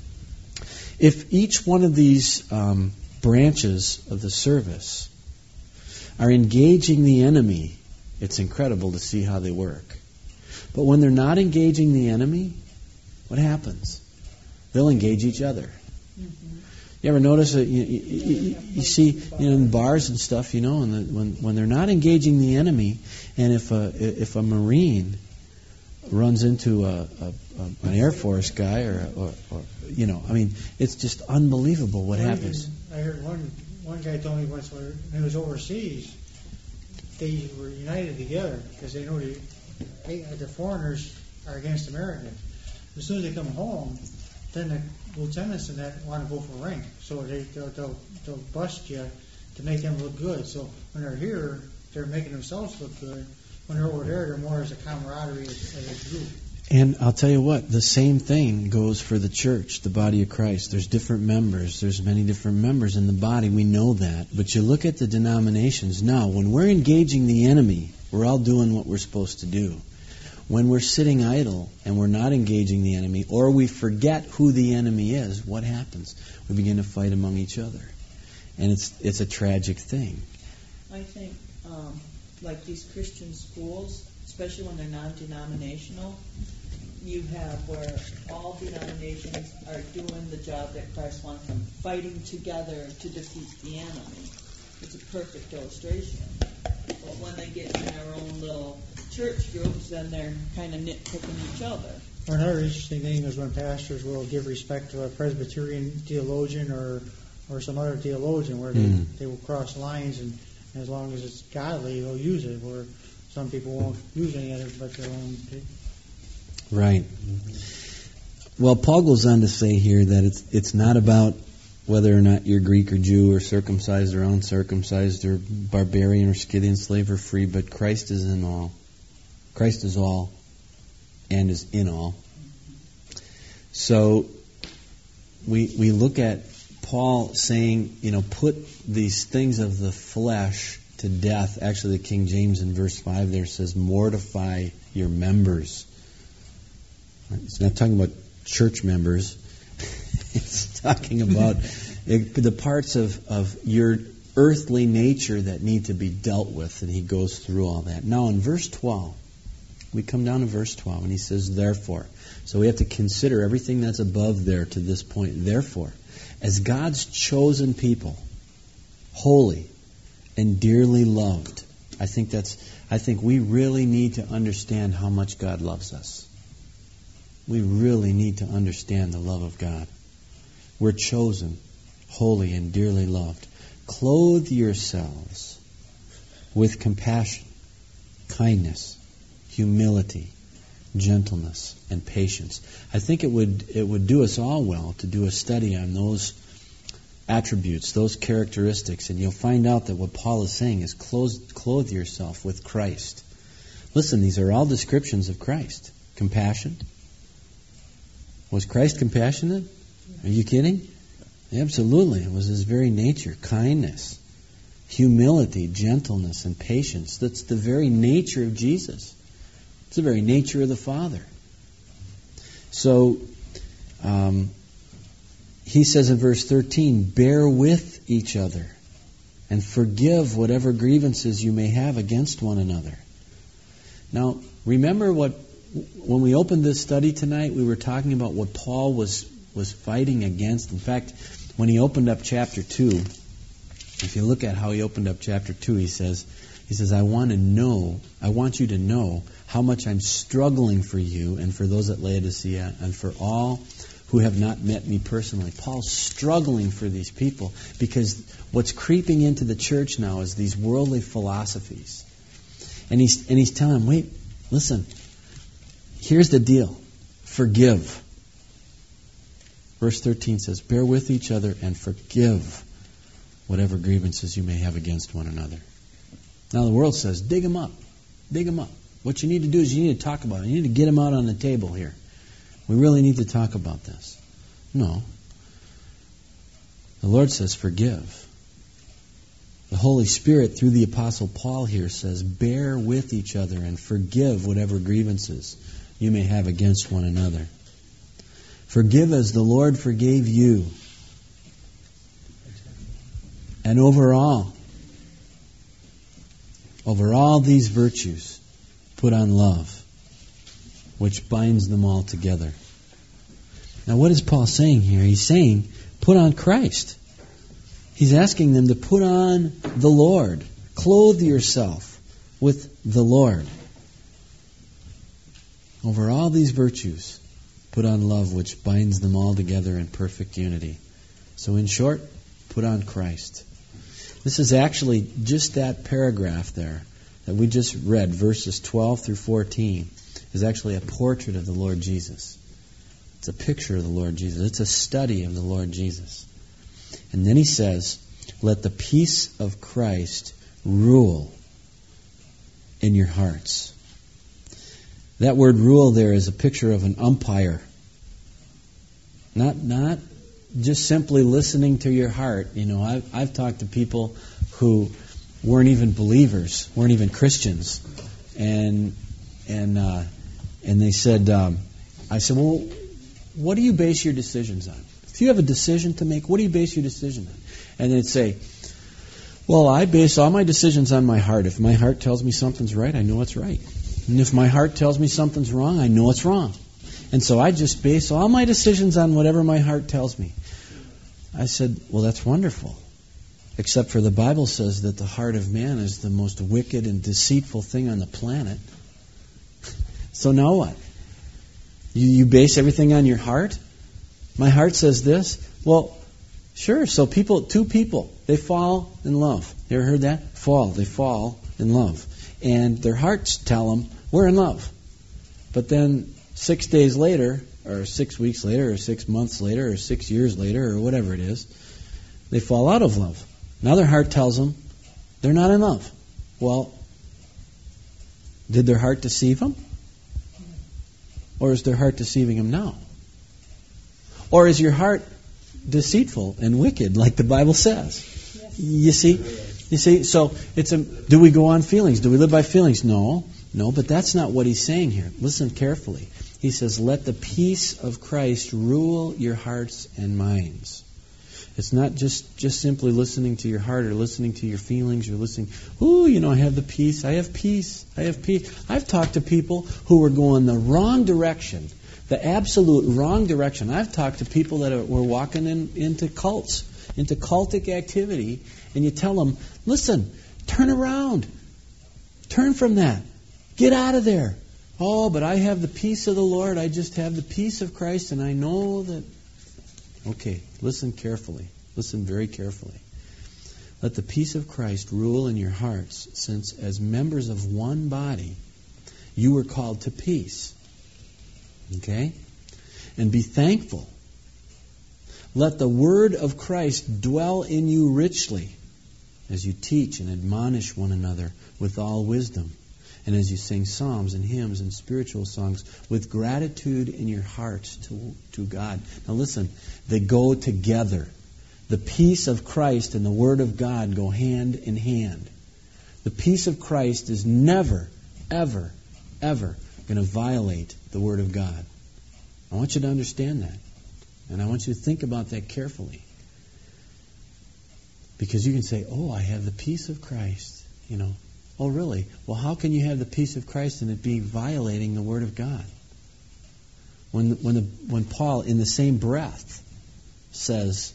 if each one of these um, branches of the service are engaging the enemy, it's incredible to see how they work. But when they're not engaging the enemy, what happens? They'll engage each other. Mm-hmm. You ever notice that you, you, you, you see you know, in bars and stuff, you know, and the, when when they're not engaging the enemy, and if a if a Marine runs into a, a, a an Air Force guy or, or, or you know, I mean, it's just unbelievable what well, happens. I heard one one guy told me once when he was overseas, they were united together because they know the, the foreigners are against Americans. As soon as they come home, then the lieutenants and that want to go for rank. So they, they'll, they'll, they'll bust you to make them look good. So when they're here, they're making themselves look good. When they're over there, they're more as a camaraderie as, as a group. And I'll tell you what, the same thing goes for the church, the body of Christ. There's different members. There's many different members in the body. We know that. But you look at the denominations. Now, when we're engaging the enemy, we're all doing what we're supposed to do. When we're sitting idle and we're not engaging the enemy, or we forget who the enemy is, what happens? We begin to fight among each other. And it's it's a tragic thing. I think, um, like these Christian schools, especially when they're non-denominational, you have where all denominations are doing the job that Christ wants them, fighting together to defeat the enemy. It's a perfect illustration. But when they get in their own little church groups, then they're kind of nitpicking each other. Or another interesting thing is when pastors will give respect to a Presbyterian theologian or or some other theologian, where they, mm. they will cross lines, and as long as it's godly, they'll use it, where some people won't use any other but their own. Right. Mm-hmm. Well, Paul goes on to say here that it's it's not about whether or not you're Greek or Jew or circumcised or uncircumcised or barbarian or Scythian, slave or free, but Christ is in all. Christ is all and is in all. So we we look at Paul saying, you know, put these things of the flesh to death. Actually, the King James in verse five there says, mortify your members. It's not talking about church members. It's talking about the parts of, of your earthly nature that need to be dealt with, and he goes through all that. Now in verse twelve, we come down to verse twelve, and he says, therefore. So we have to consider everything that's above there to this point. Therefore, as God's chosen people, holy and dearly loved, I think that's. I think we really need to understand how much God loves us. We really need to understand the love of God. We're chosen, holy and dearly loved. Clothe yourselves with compassion, kindness, humility, gentleness, and patience. I think it would it would do us all well to do a study on those attributes, those characteristics, and you'll find out that what Paul is saying is clothe, clothe yourself with Christ. Listen, these are all descriptions of Christ. Compassion. Was Christ compassionate? Are you kidding? Absolutely. It was his very nature. Kindness, humility, gentleness, and patience. That's the very nature of Jesus. It's the very nature of the Father. So, um, he says in verse thirteen, bear with each other and forgive whatever grievances you may have against one another. Now, remember what, when we opened this study tonight, we were talking about what Paul was, was fighting against. In fact, when he opened up chapter two, if you look at how he opened up chapter two, he says, he says, I want to know, I want you to know how much I'm struggling for you and for those at Laodicea and for all who have not met me personally. Paul's struggling for these people because what's creeping into the church now is these worldly philosophies. And he's and he's telling them, wait, listen, here's the deal. Forgive. Verse thirteen says, bear with each other and forgive whatever grievances you may have against one another. Now the world says, dig them up. Dig them up. What you need to do is you need to talk about it. You need to get them out on the table here. We really need to talk about this. No. The Lord says, forgive. The Holy Spirit, through the Apostle Paul here, says, bear with each other and forgive whatever grievances you may have against one another. Forgive as the Lord forgave you. And over all, over all these virtues, put on love, which binds them all together. Now, what is Paul saying here? He's saying, put on Christ. He's asking them to put on the Lord. Clothe yourself with the Lord. Over all these virtues, put on love, which binds them all together in perfect unity. So in short, put on Christ. This is actually just that paragraph there that we just read, verses twelve through fourteen, is actually a portrait of the Lord Jesus. It's a picture of the Lord Jesus. It's a study of the Lord Jesus. And then he says, let the peace of Christ rule in your hearts. That word rule there is a picture of an umpire. Not not just simply listening to your heart. You know, I've, I've talked to people who weren't even believers, weren't even Christians. And and uh, and they said, um, I said, well, what do you base your decisions on? If you have a decision to make, what do you base your decision on? And they'd say, well, I base all my decisions on my heart. If my heart tells me something's right, I know it's right. And if my heart tells me something's wrong, I know it's wrong. And so I just base all my decisions on whatever my heart tells me. I said, well, that's wonderful. Except for the Bible says that the heart of man is the most wicked and deceitful thing on the planet. So now what? You, you base everything on your heart? My heart says this. Well, sure. So people, two people, they fall in love. You ever heard that? Fall. They fall in love. And their hearts tell them, we're in love. But then six days later, or six weeks later, or six months later, or six years later, or whatever it is, they fall out of love. Now their heart tells them they're not in love. Well, did their heart deceive them? Or is their heart deceiving them now? Or is your heart deceitful and wicked, like the Bible says? Yes. You see? You see? So it's a. Do we go on feelings? Do we live by feelings? No. No, but that's not what he's saying here. Listen carefully. He says, let the peace of Christ rule your hearts and minds. It's not just, just simply listening to your heart or listening to your feelings or listening, ooh, you know, I have the peace. I have peace. I have peace. I've talked to people who were going the wrong direction, the absolute wrong direction. I've talked to people that are, were walking in, into cults, into cultic activity, and you tell them, listen, turn around. Turn from that. Get out of there. Oh, but I have the peace of the Lord. I just have the peace of Christ, and I know that. Okay, listen carefully. Listen very carefully. Let the peace of Christ rule in your hearts, since as members of one body, you were called to peace. Okay? And be thankful. Let the word of Christ dwell in you richly, as you teach and admonish one another with all wisdom, and as you sing psalms and hymns and spiritual songs with gratitude in your hearts to, to God. Now listen, they go together. The peace of Christ and the Word of God go hand in hand. The peace of Christ is never, ever, ever going to violate the Word of God. I want you to understand that. And I want you to think about that carefully. Because you can say, oh, I have the peace of Christ, you know. Oh, really? Well, how can you have the peace of Christ and it be violating the Word of God? When when the, when Paul, in the same breath, says,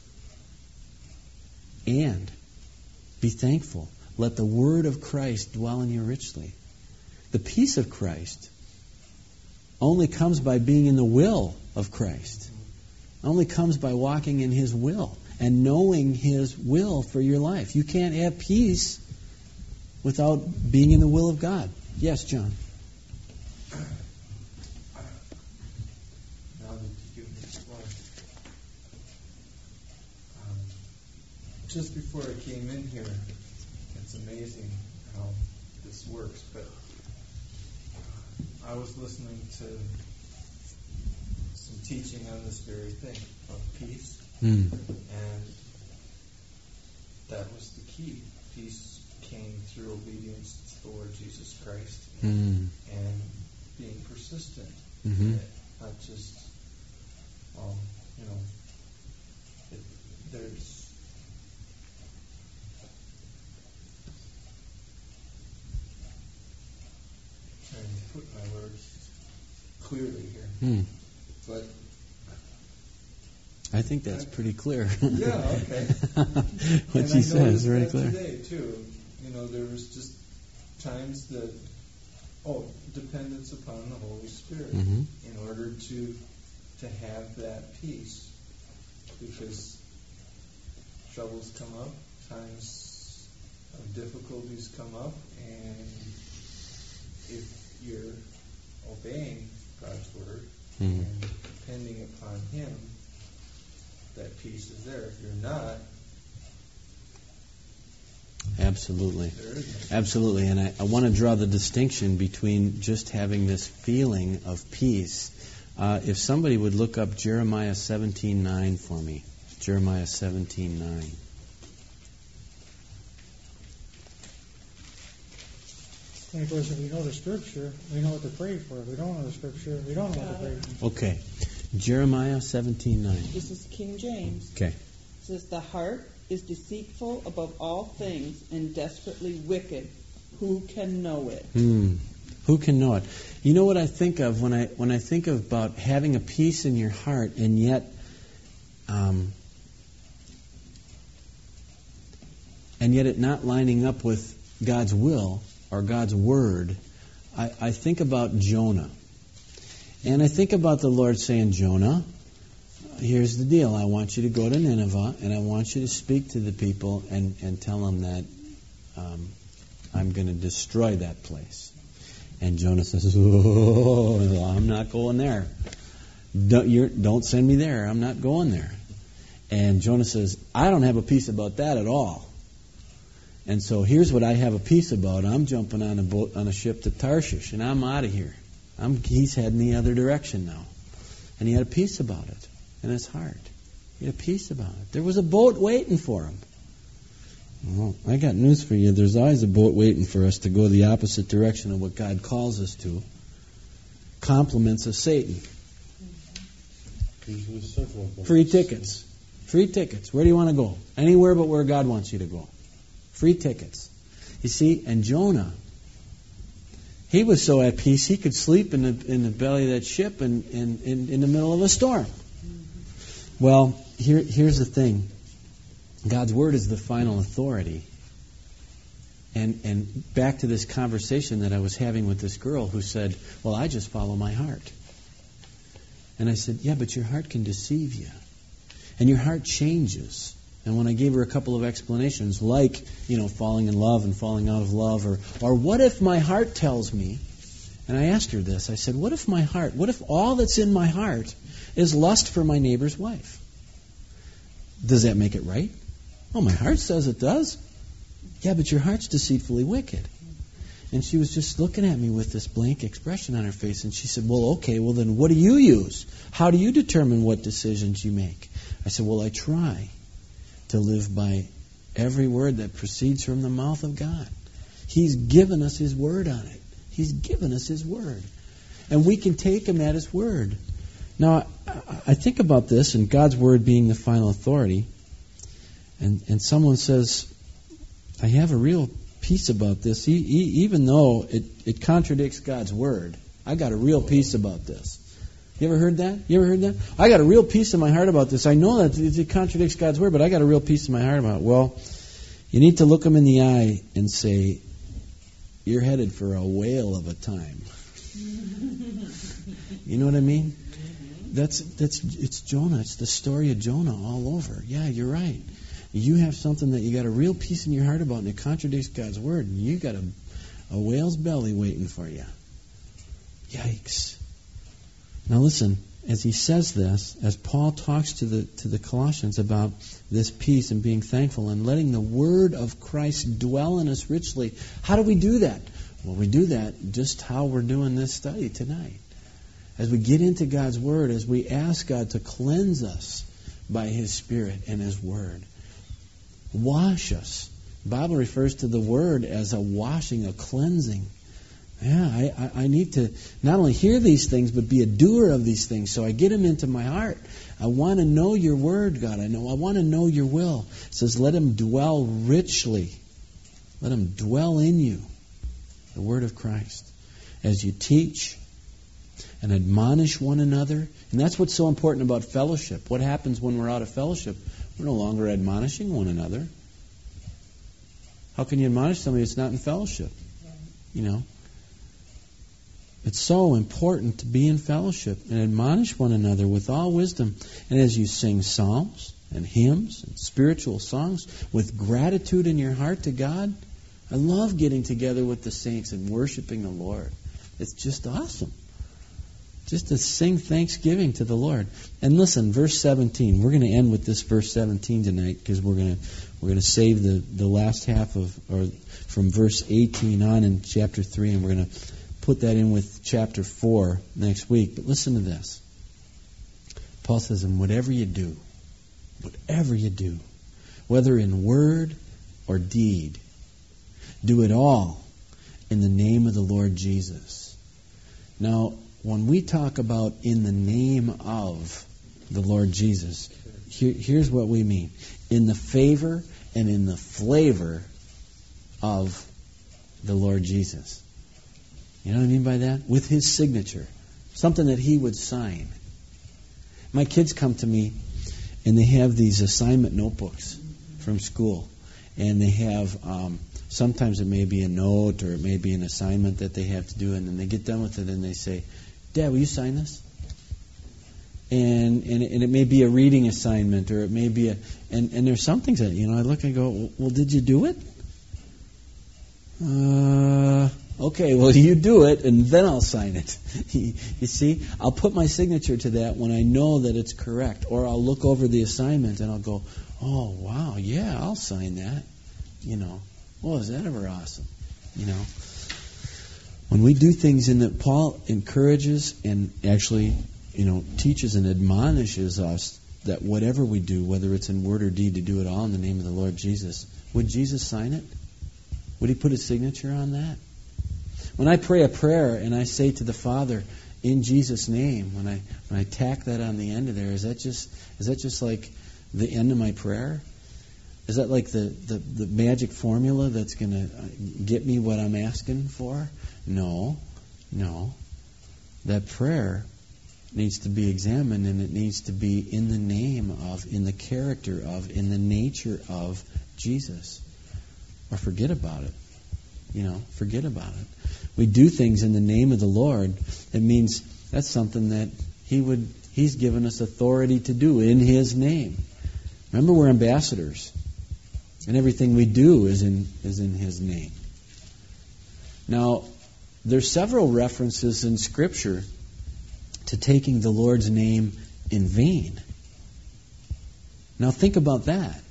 and be thankful. Let the Word of Christ dwell in you richly. The peace of Christ only comes by being in the will of Christ. Only comes by walking in His will and knowing His will for your life. You can't have peace without being in the will of God. Yes, John. Now that you explain, um, just before I came in here, it's amazing how this works. But uh, I was listening to some teaching on this very thing of peace, Mm. and that was the key. Peace came through obedience to the Lord Jesus Christ and, Mm. and being persistent Mm-hmm. in it, not just, um, you know, it, there's trying to put my words clearly here, Mm. but I think that's pretty clear. yeah, okay. What and she I says is noticed very that clear. today too. You know, there was just times that, oh, dependence upon the Holy Spirit Mm-hmm. in order to to have that peace, because troubles come up, times of difficulties come up, and if you're obeying God's word Mm-hmm. and depending upon Him, that peace is there. If you're not, Absolutely. there isn't. Absolutely. And I, I want to draw the distinction between just having this feeling of peace. Uh, if somebody would look up Jeremiah seventeen nine for me. Jeremiah seventeen nine. And of course, if we know the Scripture, we know what to pray for. If we don't know the Scripture, we don't know what to pray for. Okay. Jeremiah seventeen nine. This is King James. Okay. It says, the heart is deceitful above all things and desperately wicked. Who can know it? Hmm. Who can know it? You know what I think of when I when I think of about having a peace in your heart and yet um, and yet it not lining up with God's will or God's word. I, I think about Jonah. And I think about the Lord saying, Jonah, here's the deal. I want you to go to Nineveh, and I want you to speak to the people and, and tell them that um, I'm going to destroy that place. And Jonah says, oh, I'm not going there. Don't, you're, don't send me there. I'm not going there. And Jonah says, I don't have a peace about that at all. And so here's what I have a peace about. I'm jumping on a boat on a ship to Tarshish, and I'm out of here. I'm, he's heading the other direction now. And he had a peace about it in his heart. He had a peace about it. There was a boat waiting for him. Well, I got news for you. There's always a boat waiting for us to go the opposite direction of what God calls us to. Compliments of Satan. Free tickets. Free tickets. Where do you want to go? Anywhere but where God wants you to go. Free tickets. You see, and Jonah, he was so at peace he could sleep in the in the belly of that ship in, in, in, in the middle of a storm. Well, here here's the thing. God's Word is the final authority. And and back to this conversation that I was having with this girl who said, well, I just follow my heart. And I said, yeah, but your heart can deceive you. And your heart changes. And when I gave her a couple of explanations, like, you know, falling in love and falling out of love, or or what if my heart tells me, and I asked her this, I said, what if my heart, what if all that's in my heart is lust for my neighbor's wife? Does that make it right? Oh, my heart says it does. Yeah, but your heart's deceitfully wicked. And she was just looking at me with this blank expression on her face, and she said, well, okay, well then what do you use? How do you determine what decisions you make? I said, well, I try to live by every word that proceeds from the mouth of God. He's given us His word on it. He's given us His word. And we can take Him at His word. Now, I think about this and God's word being the final authority. And, and someone says, I have a real peace about this. E- e- even though it, it contradicts God's word, I got a real peace about this. You ever heard that? You ever heard that? I got a real peace in my heart about this. I know that it contradicts God's word, but I got a real peace in my heart about it. Well, you need to look them in the eye and say, you're headed for a whale of a time. You know what I mean? That's that's it's Jonah. It's the story of Jonah all over. Yeah, you're right. You have something that you got a real peace in your heart about, and it contradicts God's word, and you got a, a whale's belly waiting for you. Yikes. Now listen, as he says this, as Paul talks to the to the Colossians about this peace and being thankful and letting the word of Christ dwell in us richly, how do we do that? Well, we do that just how we're doing this study tonight. As we get into God's word, as we ask God to cleanse us by His Spirit and His word. Wash us. The Bible refers to the word as a washing, a cleansing. Yeah, I, I, I need to not only hear these things, but be a doer of these things. So I get them into my heart. I want to know your word, God. I know. I want to know your will. It says, let Him dwell richly. Let Him dwell in you. The word of Christ. As you teach and admonish one another. And that's what's so important about fellowship. What happens when we're out of fellowship? We're no longer admonishing one another. How can you admonish somebody that's not in fellowship? You know. It's so important to be in fellowship and admonish one another with all wisdom. And as you sing psalms and hymns and spiritual songs with gratitude in your heart to God, I love getting together with the saints and worshiping the Lord. It's just awesome. Just to sing thanksgiving to the Lord. And listen, verse seventeen. We're going to end with this verse seventeen tonight because we're going to we're going to save the, the last half of or from verse eighteen on in chapter three, and we're going to put that in with chapter four next week. But listen to this. Paul says, "And whatever you do, whatever you do, whether in word or deed, do it all in the name of the Lord Jesus." Now, when we talk about in the name of the Lord Jesus, here, here's what we mean. In the favor and in the flavor of the Lord Jesus. You know what I mean by that? With his signature. Something that he would sign. My kids come to me and they have these assignment notebooks from school. And they have, um, sometimes it may be a note or it may be an assignment that they have to do. And then they get done with it and they say, Dad, will you sign this? And and it, and it may be a reading assignment or it may be a... And, and there's some things that, you know, I look and go, well, did you do it? Uh... Okay, well, you do it, and then I'll sign it. You see? I'll put my signature to that when I know that it's correct. Or I'll look over the assignment, and I'll go, oh, wow, yeah, I'll sign that. You know, oh, is that ever awesome? You know? When we do things in that, Paul encourages and actually, you know, teaches and admonishes us that whatever we do, whether it's in word or deed, to do it all in the name of the Lord Jesus. Would Jesus sign it? Would he put his signature on that? When I pray a prayer and I say to the Father, in Jesus' name, when I when I tack that on the end of there, is that just is that just like the end of my prayer? Is that like the, the, the magic formula that's going to get me what I'm asking for? No, no. That prayer needs to be examined, and it needs to be in the name of, in the character of, in the nature of Jesus. Or forget about it. You know, forget about it. We do things in the name of the Lord. It means that's something that He would, He's given us authority to do in His name. Remember, we're ambassadors, and everything we do is in is in His name. Now, there's several references in Scripture to taking the Lord's name in vain. Now, think about that.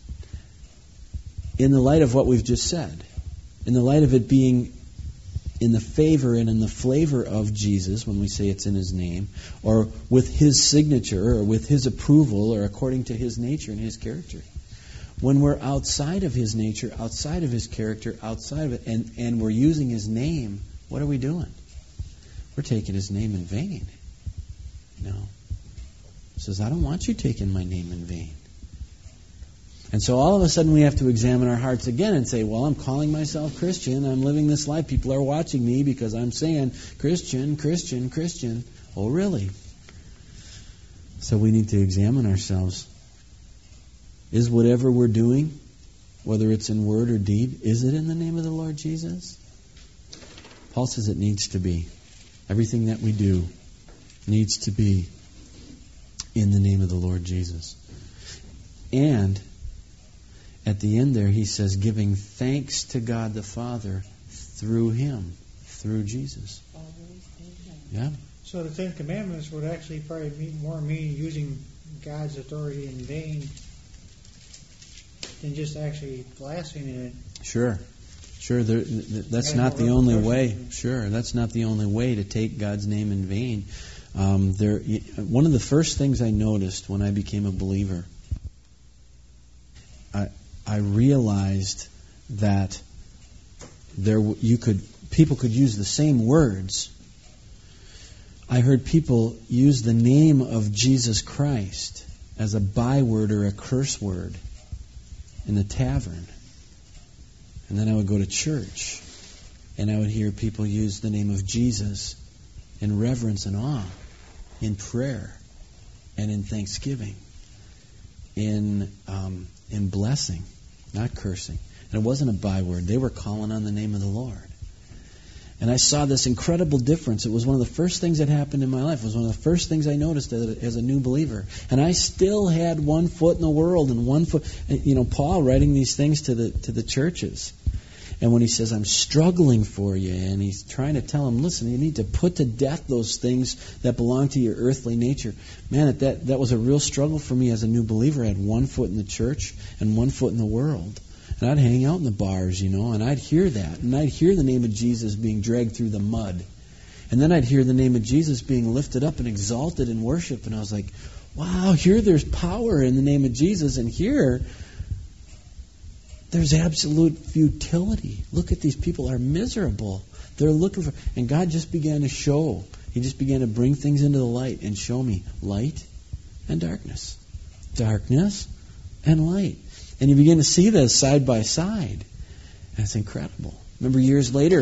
In the light of what we've just said, in the light of it being in the favor and in the flavor of Jesus, when we say it's in His name, or with His signature, or with His approval, or according to His nature and His character. When we're outside of His nature, outside of His character, outside of it, and, and we're using His name, what are we doing? We're taking His name in vain. You know? He says, I don't want you taking my name in vain. And so all of a sudden we have to examine our hearts again and say, well, I'm calling myself Christian. I'm living this life. People are watching me because I'm saying Christian, Christian, Christian. Oh, really? So we need to examine ourselves. Is whatever we're doing, whether it's in word or deed, is it in the name of the Lord Jesus? Paul says it needs to be. Everything that we do needs to be in the name of the Lord Jesus. And at the end there, he says, giving thanks to God the Father through Him, through Jesus. Yeah. So the Ten Commandments would actually probably mean more mean using God's authority in vain than just actually blaspheming it. Sure. Sure, there, that's not the only way. Sure, that's not the only way to take God's name in vain. Um, there, one of the first things I noticed when I became a believer, I, I realized that there you could people could use the same words. I heard people use the name of Jesus Christ as a byword or a curse word in the tavern. And then I would go to church, and I would hear people use the name of Jesus in reverence and awe, in prayer, and in thanksgiving, in um, in blessing, not cursing. And it wasn't a byword. They were calling on the name of the Lord. And I saw this incredible difference. It was one of the first things that happened in my life. It was one of the first things I noticed as a new believer. And I still had one foot in the world and one foot, you know, Paul writing these things to the to the churches. And when he says, I'm struggling for you, and he's trying to tell them, listen, you need to put to death those things that belong to your earthly nature. Man, that, that was a real struggle for me as a new believer. I had one foot in the church and one foot in the world. And I'd hang out in the bars, you know, and I'd hear that. And I'd hear the name of Jesus being dragged through the mud. And then I'd hear the name of Jesus being lifted up and exalted in worship. And I was like, wow, here there's power in the name of Jesus. And here there's absolute futility. Look at these people are miserable. They're looking for... And God just began to show. He just began to bring things into the light and show me light and darkness. Darkness and light. And you begin to see this side by side. And it's incredible. Remember years later,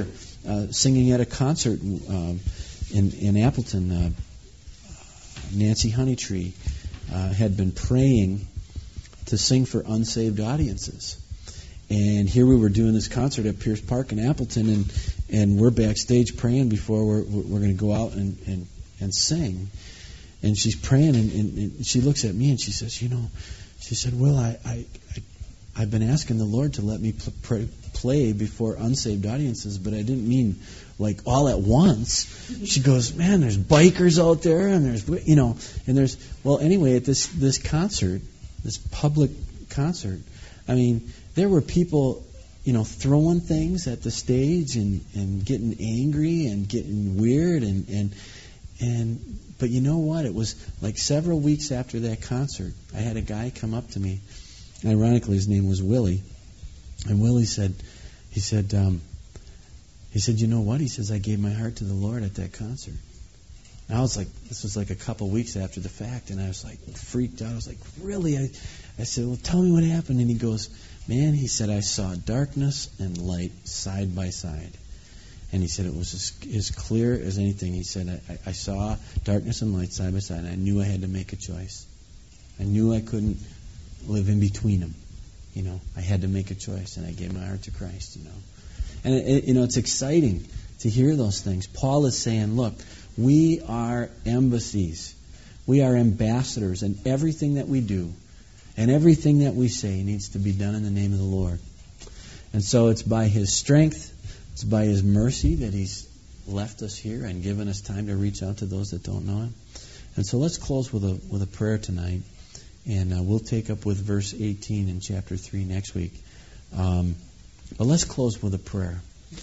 uh, singing at a concert um, in, in Appleton. Uh, Nancy Honeytree uh, had been praying to sing for unsaved audiences. And here we were doing this concert at Pierce Park in Appleton, and, and we're backstage praying before we're, we're going to go out and, and, and sing. And she's praying, and, and, and she looks at me and she says, you know, she said, Will, I, I, I, I've been asking the Lord to let me pl- pray, play before unsaved audiences, but I didn't mean like all at once. She goes, man, there's bikers out there, and there's, you know, and there's, well, anyway, at this, this concert, this public concert, I mean, there were people, you know, throwing things at the stage and, and getting angry and getting weird and, and, and, but you know what? It was like several weeks after that concert, I had a guy come up to me. Ironically, his name was Willie. And Willie said, he said, um, he said, you know what? He says, I gave my heart to the Lord at that concert. And I was like, this was like a couple weeks after the fact, and I was like freaked out. I was like, really? I, I said, well, tell me what happened. And he goes, man, he said, I saw darkness and light side by side. And he said it was as, as clear as anything. He said, I, I saw darkness and light side by side, and I knew I had to make a choice. I knew I couldn't live in between them. You know, I had to make a choice, and I gave my heart to Christ, you know. And, it, it, you know, it's exciting to hear those things. Paul is saying, look, we are embassies. We are ambassadors, and everything that we do and everything that we say needs to be done in the name of the Lord. And so it's by His strength, it's by His mercy that He's left us here and given us time to reach out to those that don't know Him. And so let's close with a with a prayer tonight, and uh, we'll take up with verse eighteen in chapter three next week. Um, but let's close with a prayer.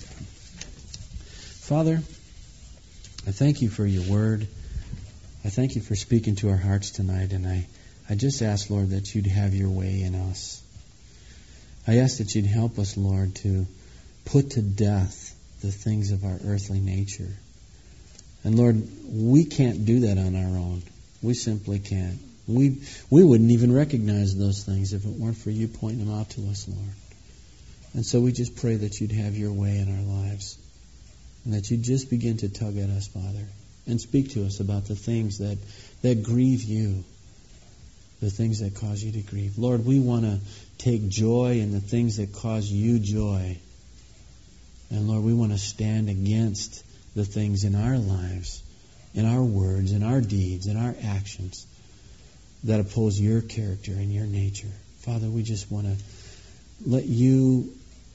Father, I thank You for Your word. I thank You for speaking to our hearts tonight, and I, I just ask, Lord, that You'd have Your way in us. I ask that You'd help us, Lord, to put to death the things of our earthly nature. And Lord, we can't do that on our own. We simply can't. We we wouldn't even recognize those things if it weren't for You pointing them out to us, Lord. And so we just pray that You'd have Your way in our lives, and that You'd just begin to tug at us, Father, and speak to us about the things that, that grieve You, the things that cause You to grieve. Lord, we want to take joy in the things that cause You joy. And Lord, we want to stand against the things in our lives, in our words, in our deeds, in our actions that oppose Your character and Your nature. Father, we just want to let You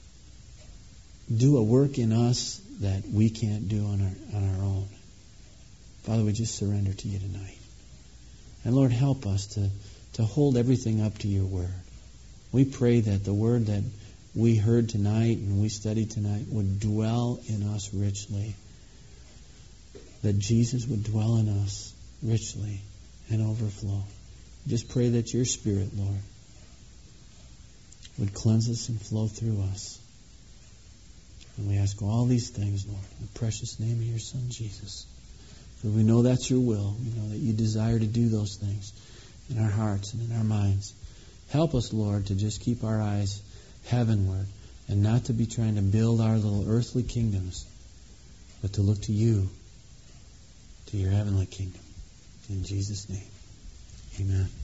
do a work in us that we can't do on our on our own. Father, we just surrender to You tonight. And Lord, help us to, to hold everything up to Your word. We pray that the word that we heard tonight and we studied tonight would dwell in us richly. That Jesus would dwell in us richly and overflow. Just pray that Your Spirit, Lord, would cleanse us and flow through us. And we ask all these things, Lord, in the precious name of Your Son, Jesus. For we know that's Your will. We know that You desire to do those things in our hearts and in our minds. Help us, Lord, to just keep our eyes heavenward and not to be trying to build our little earthly kingdoms, but to look to You, to Your heavenly kingdom. In Jesus' name, amen.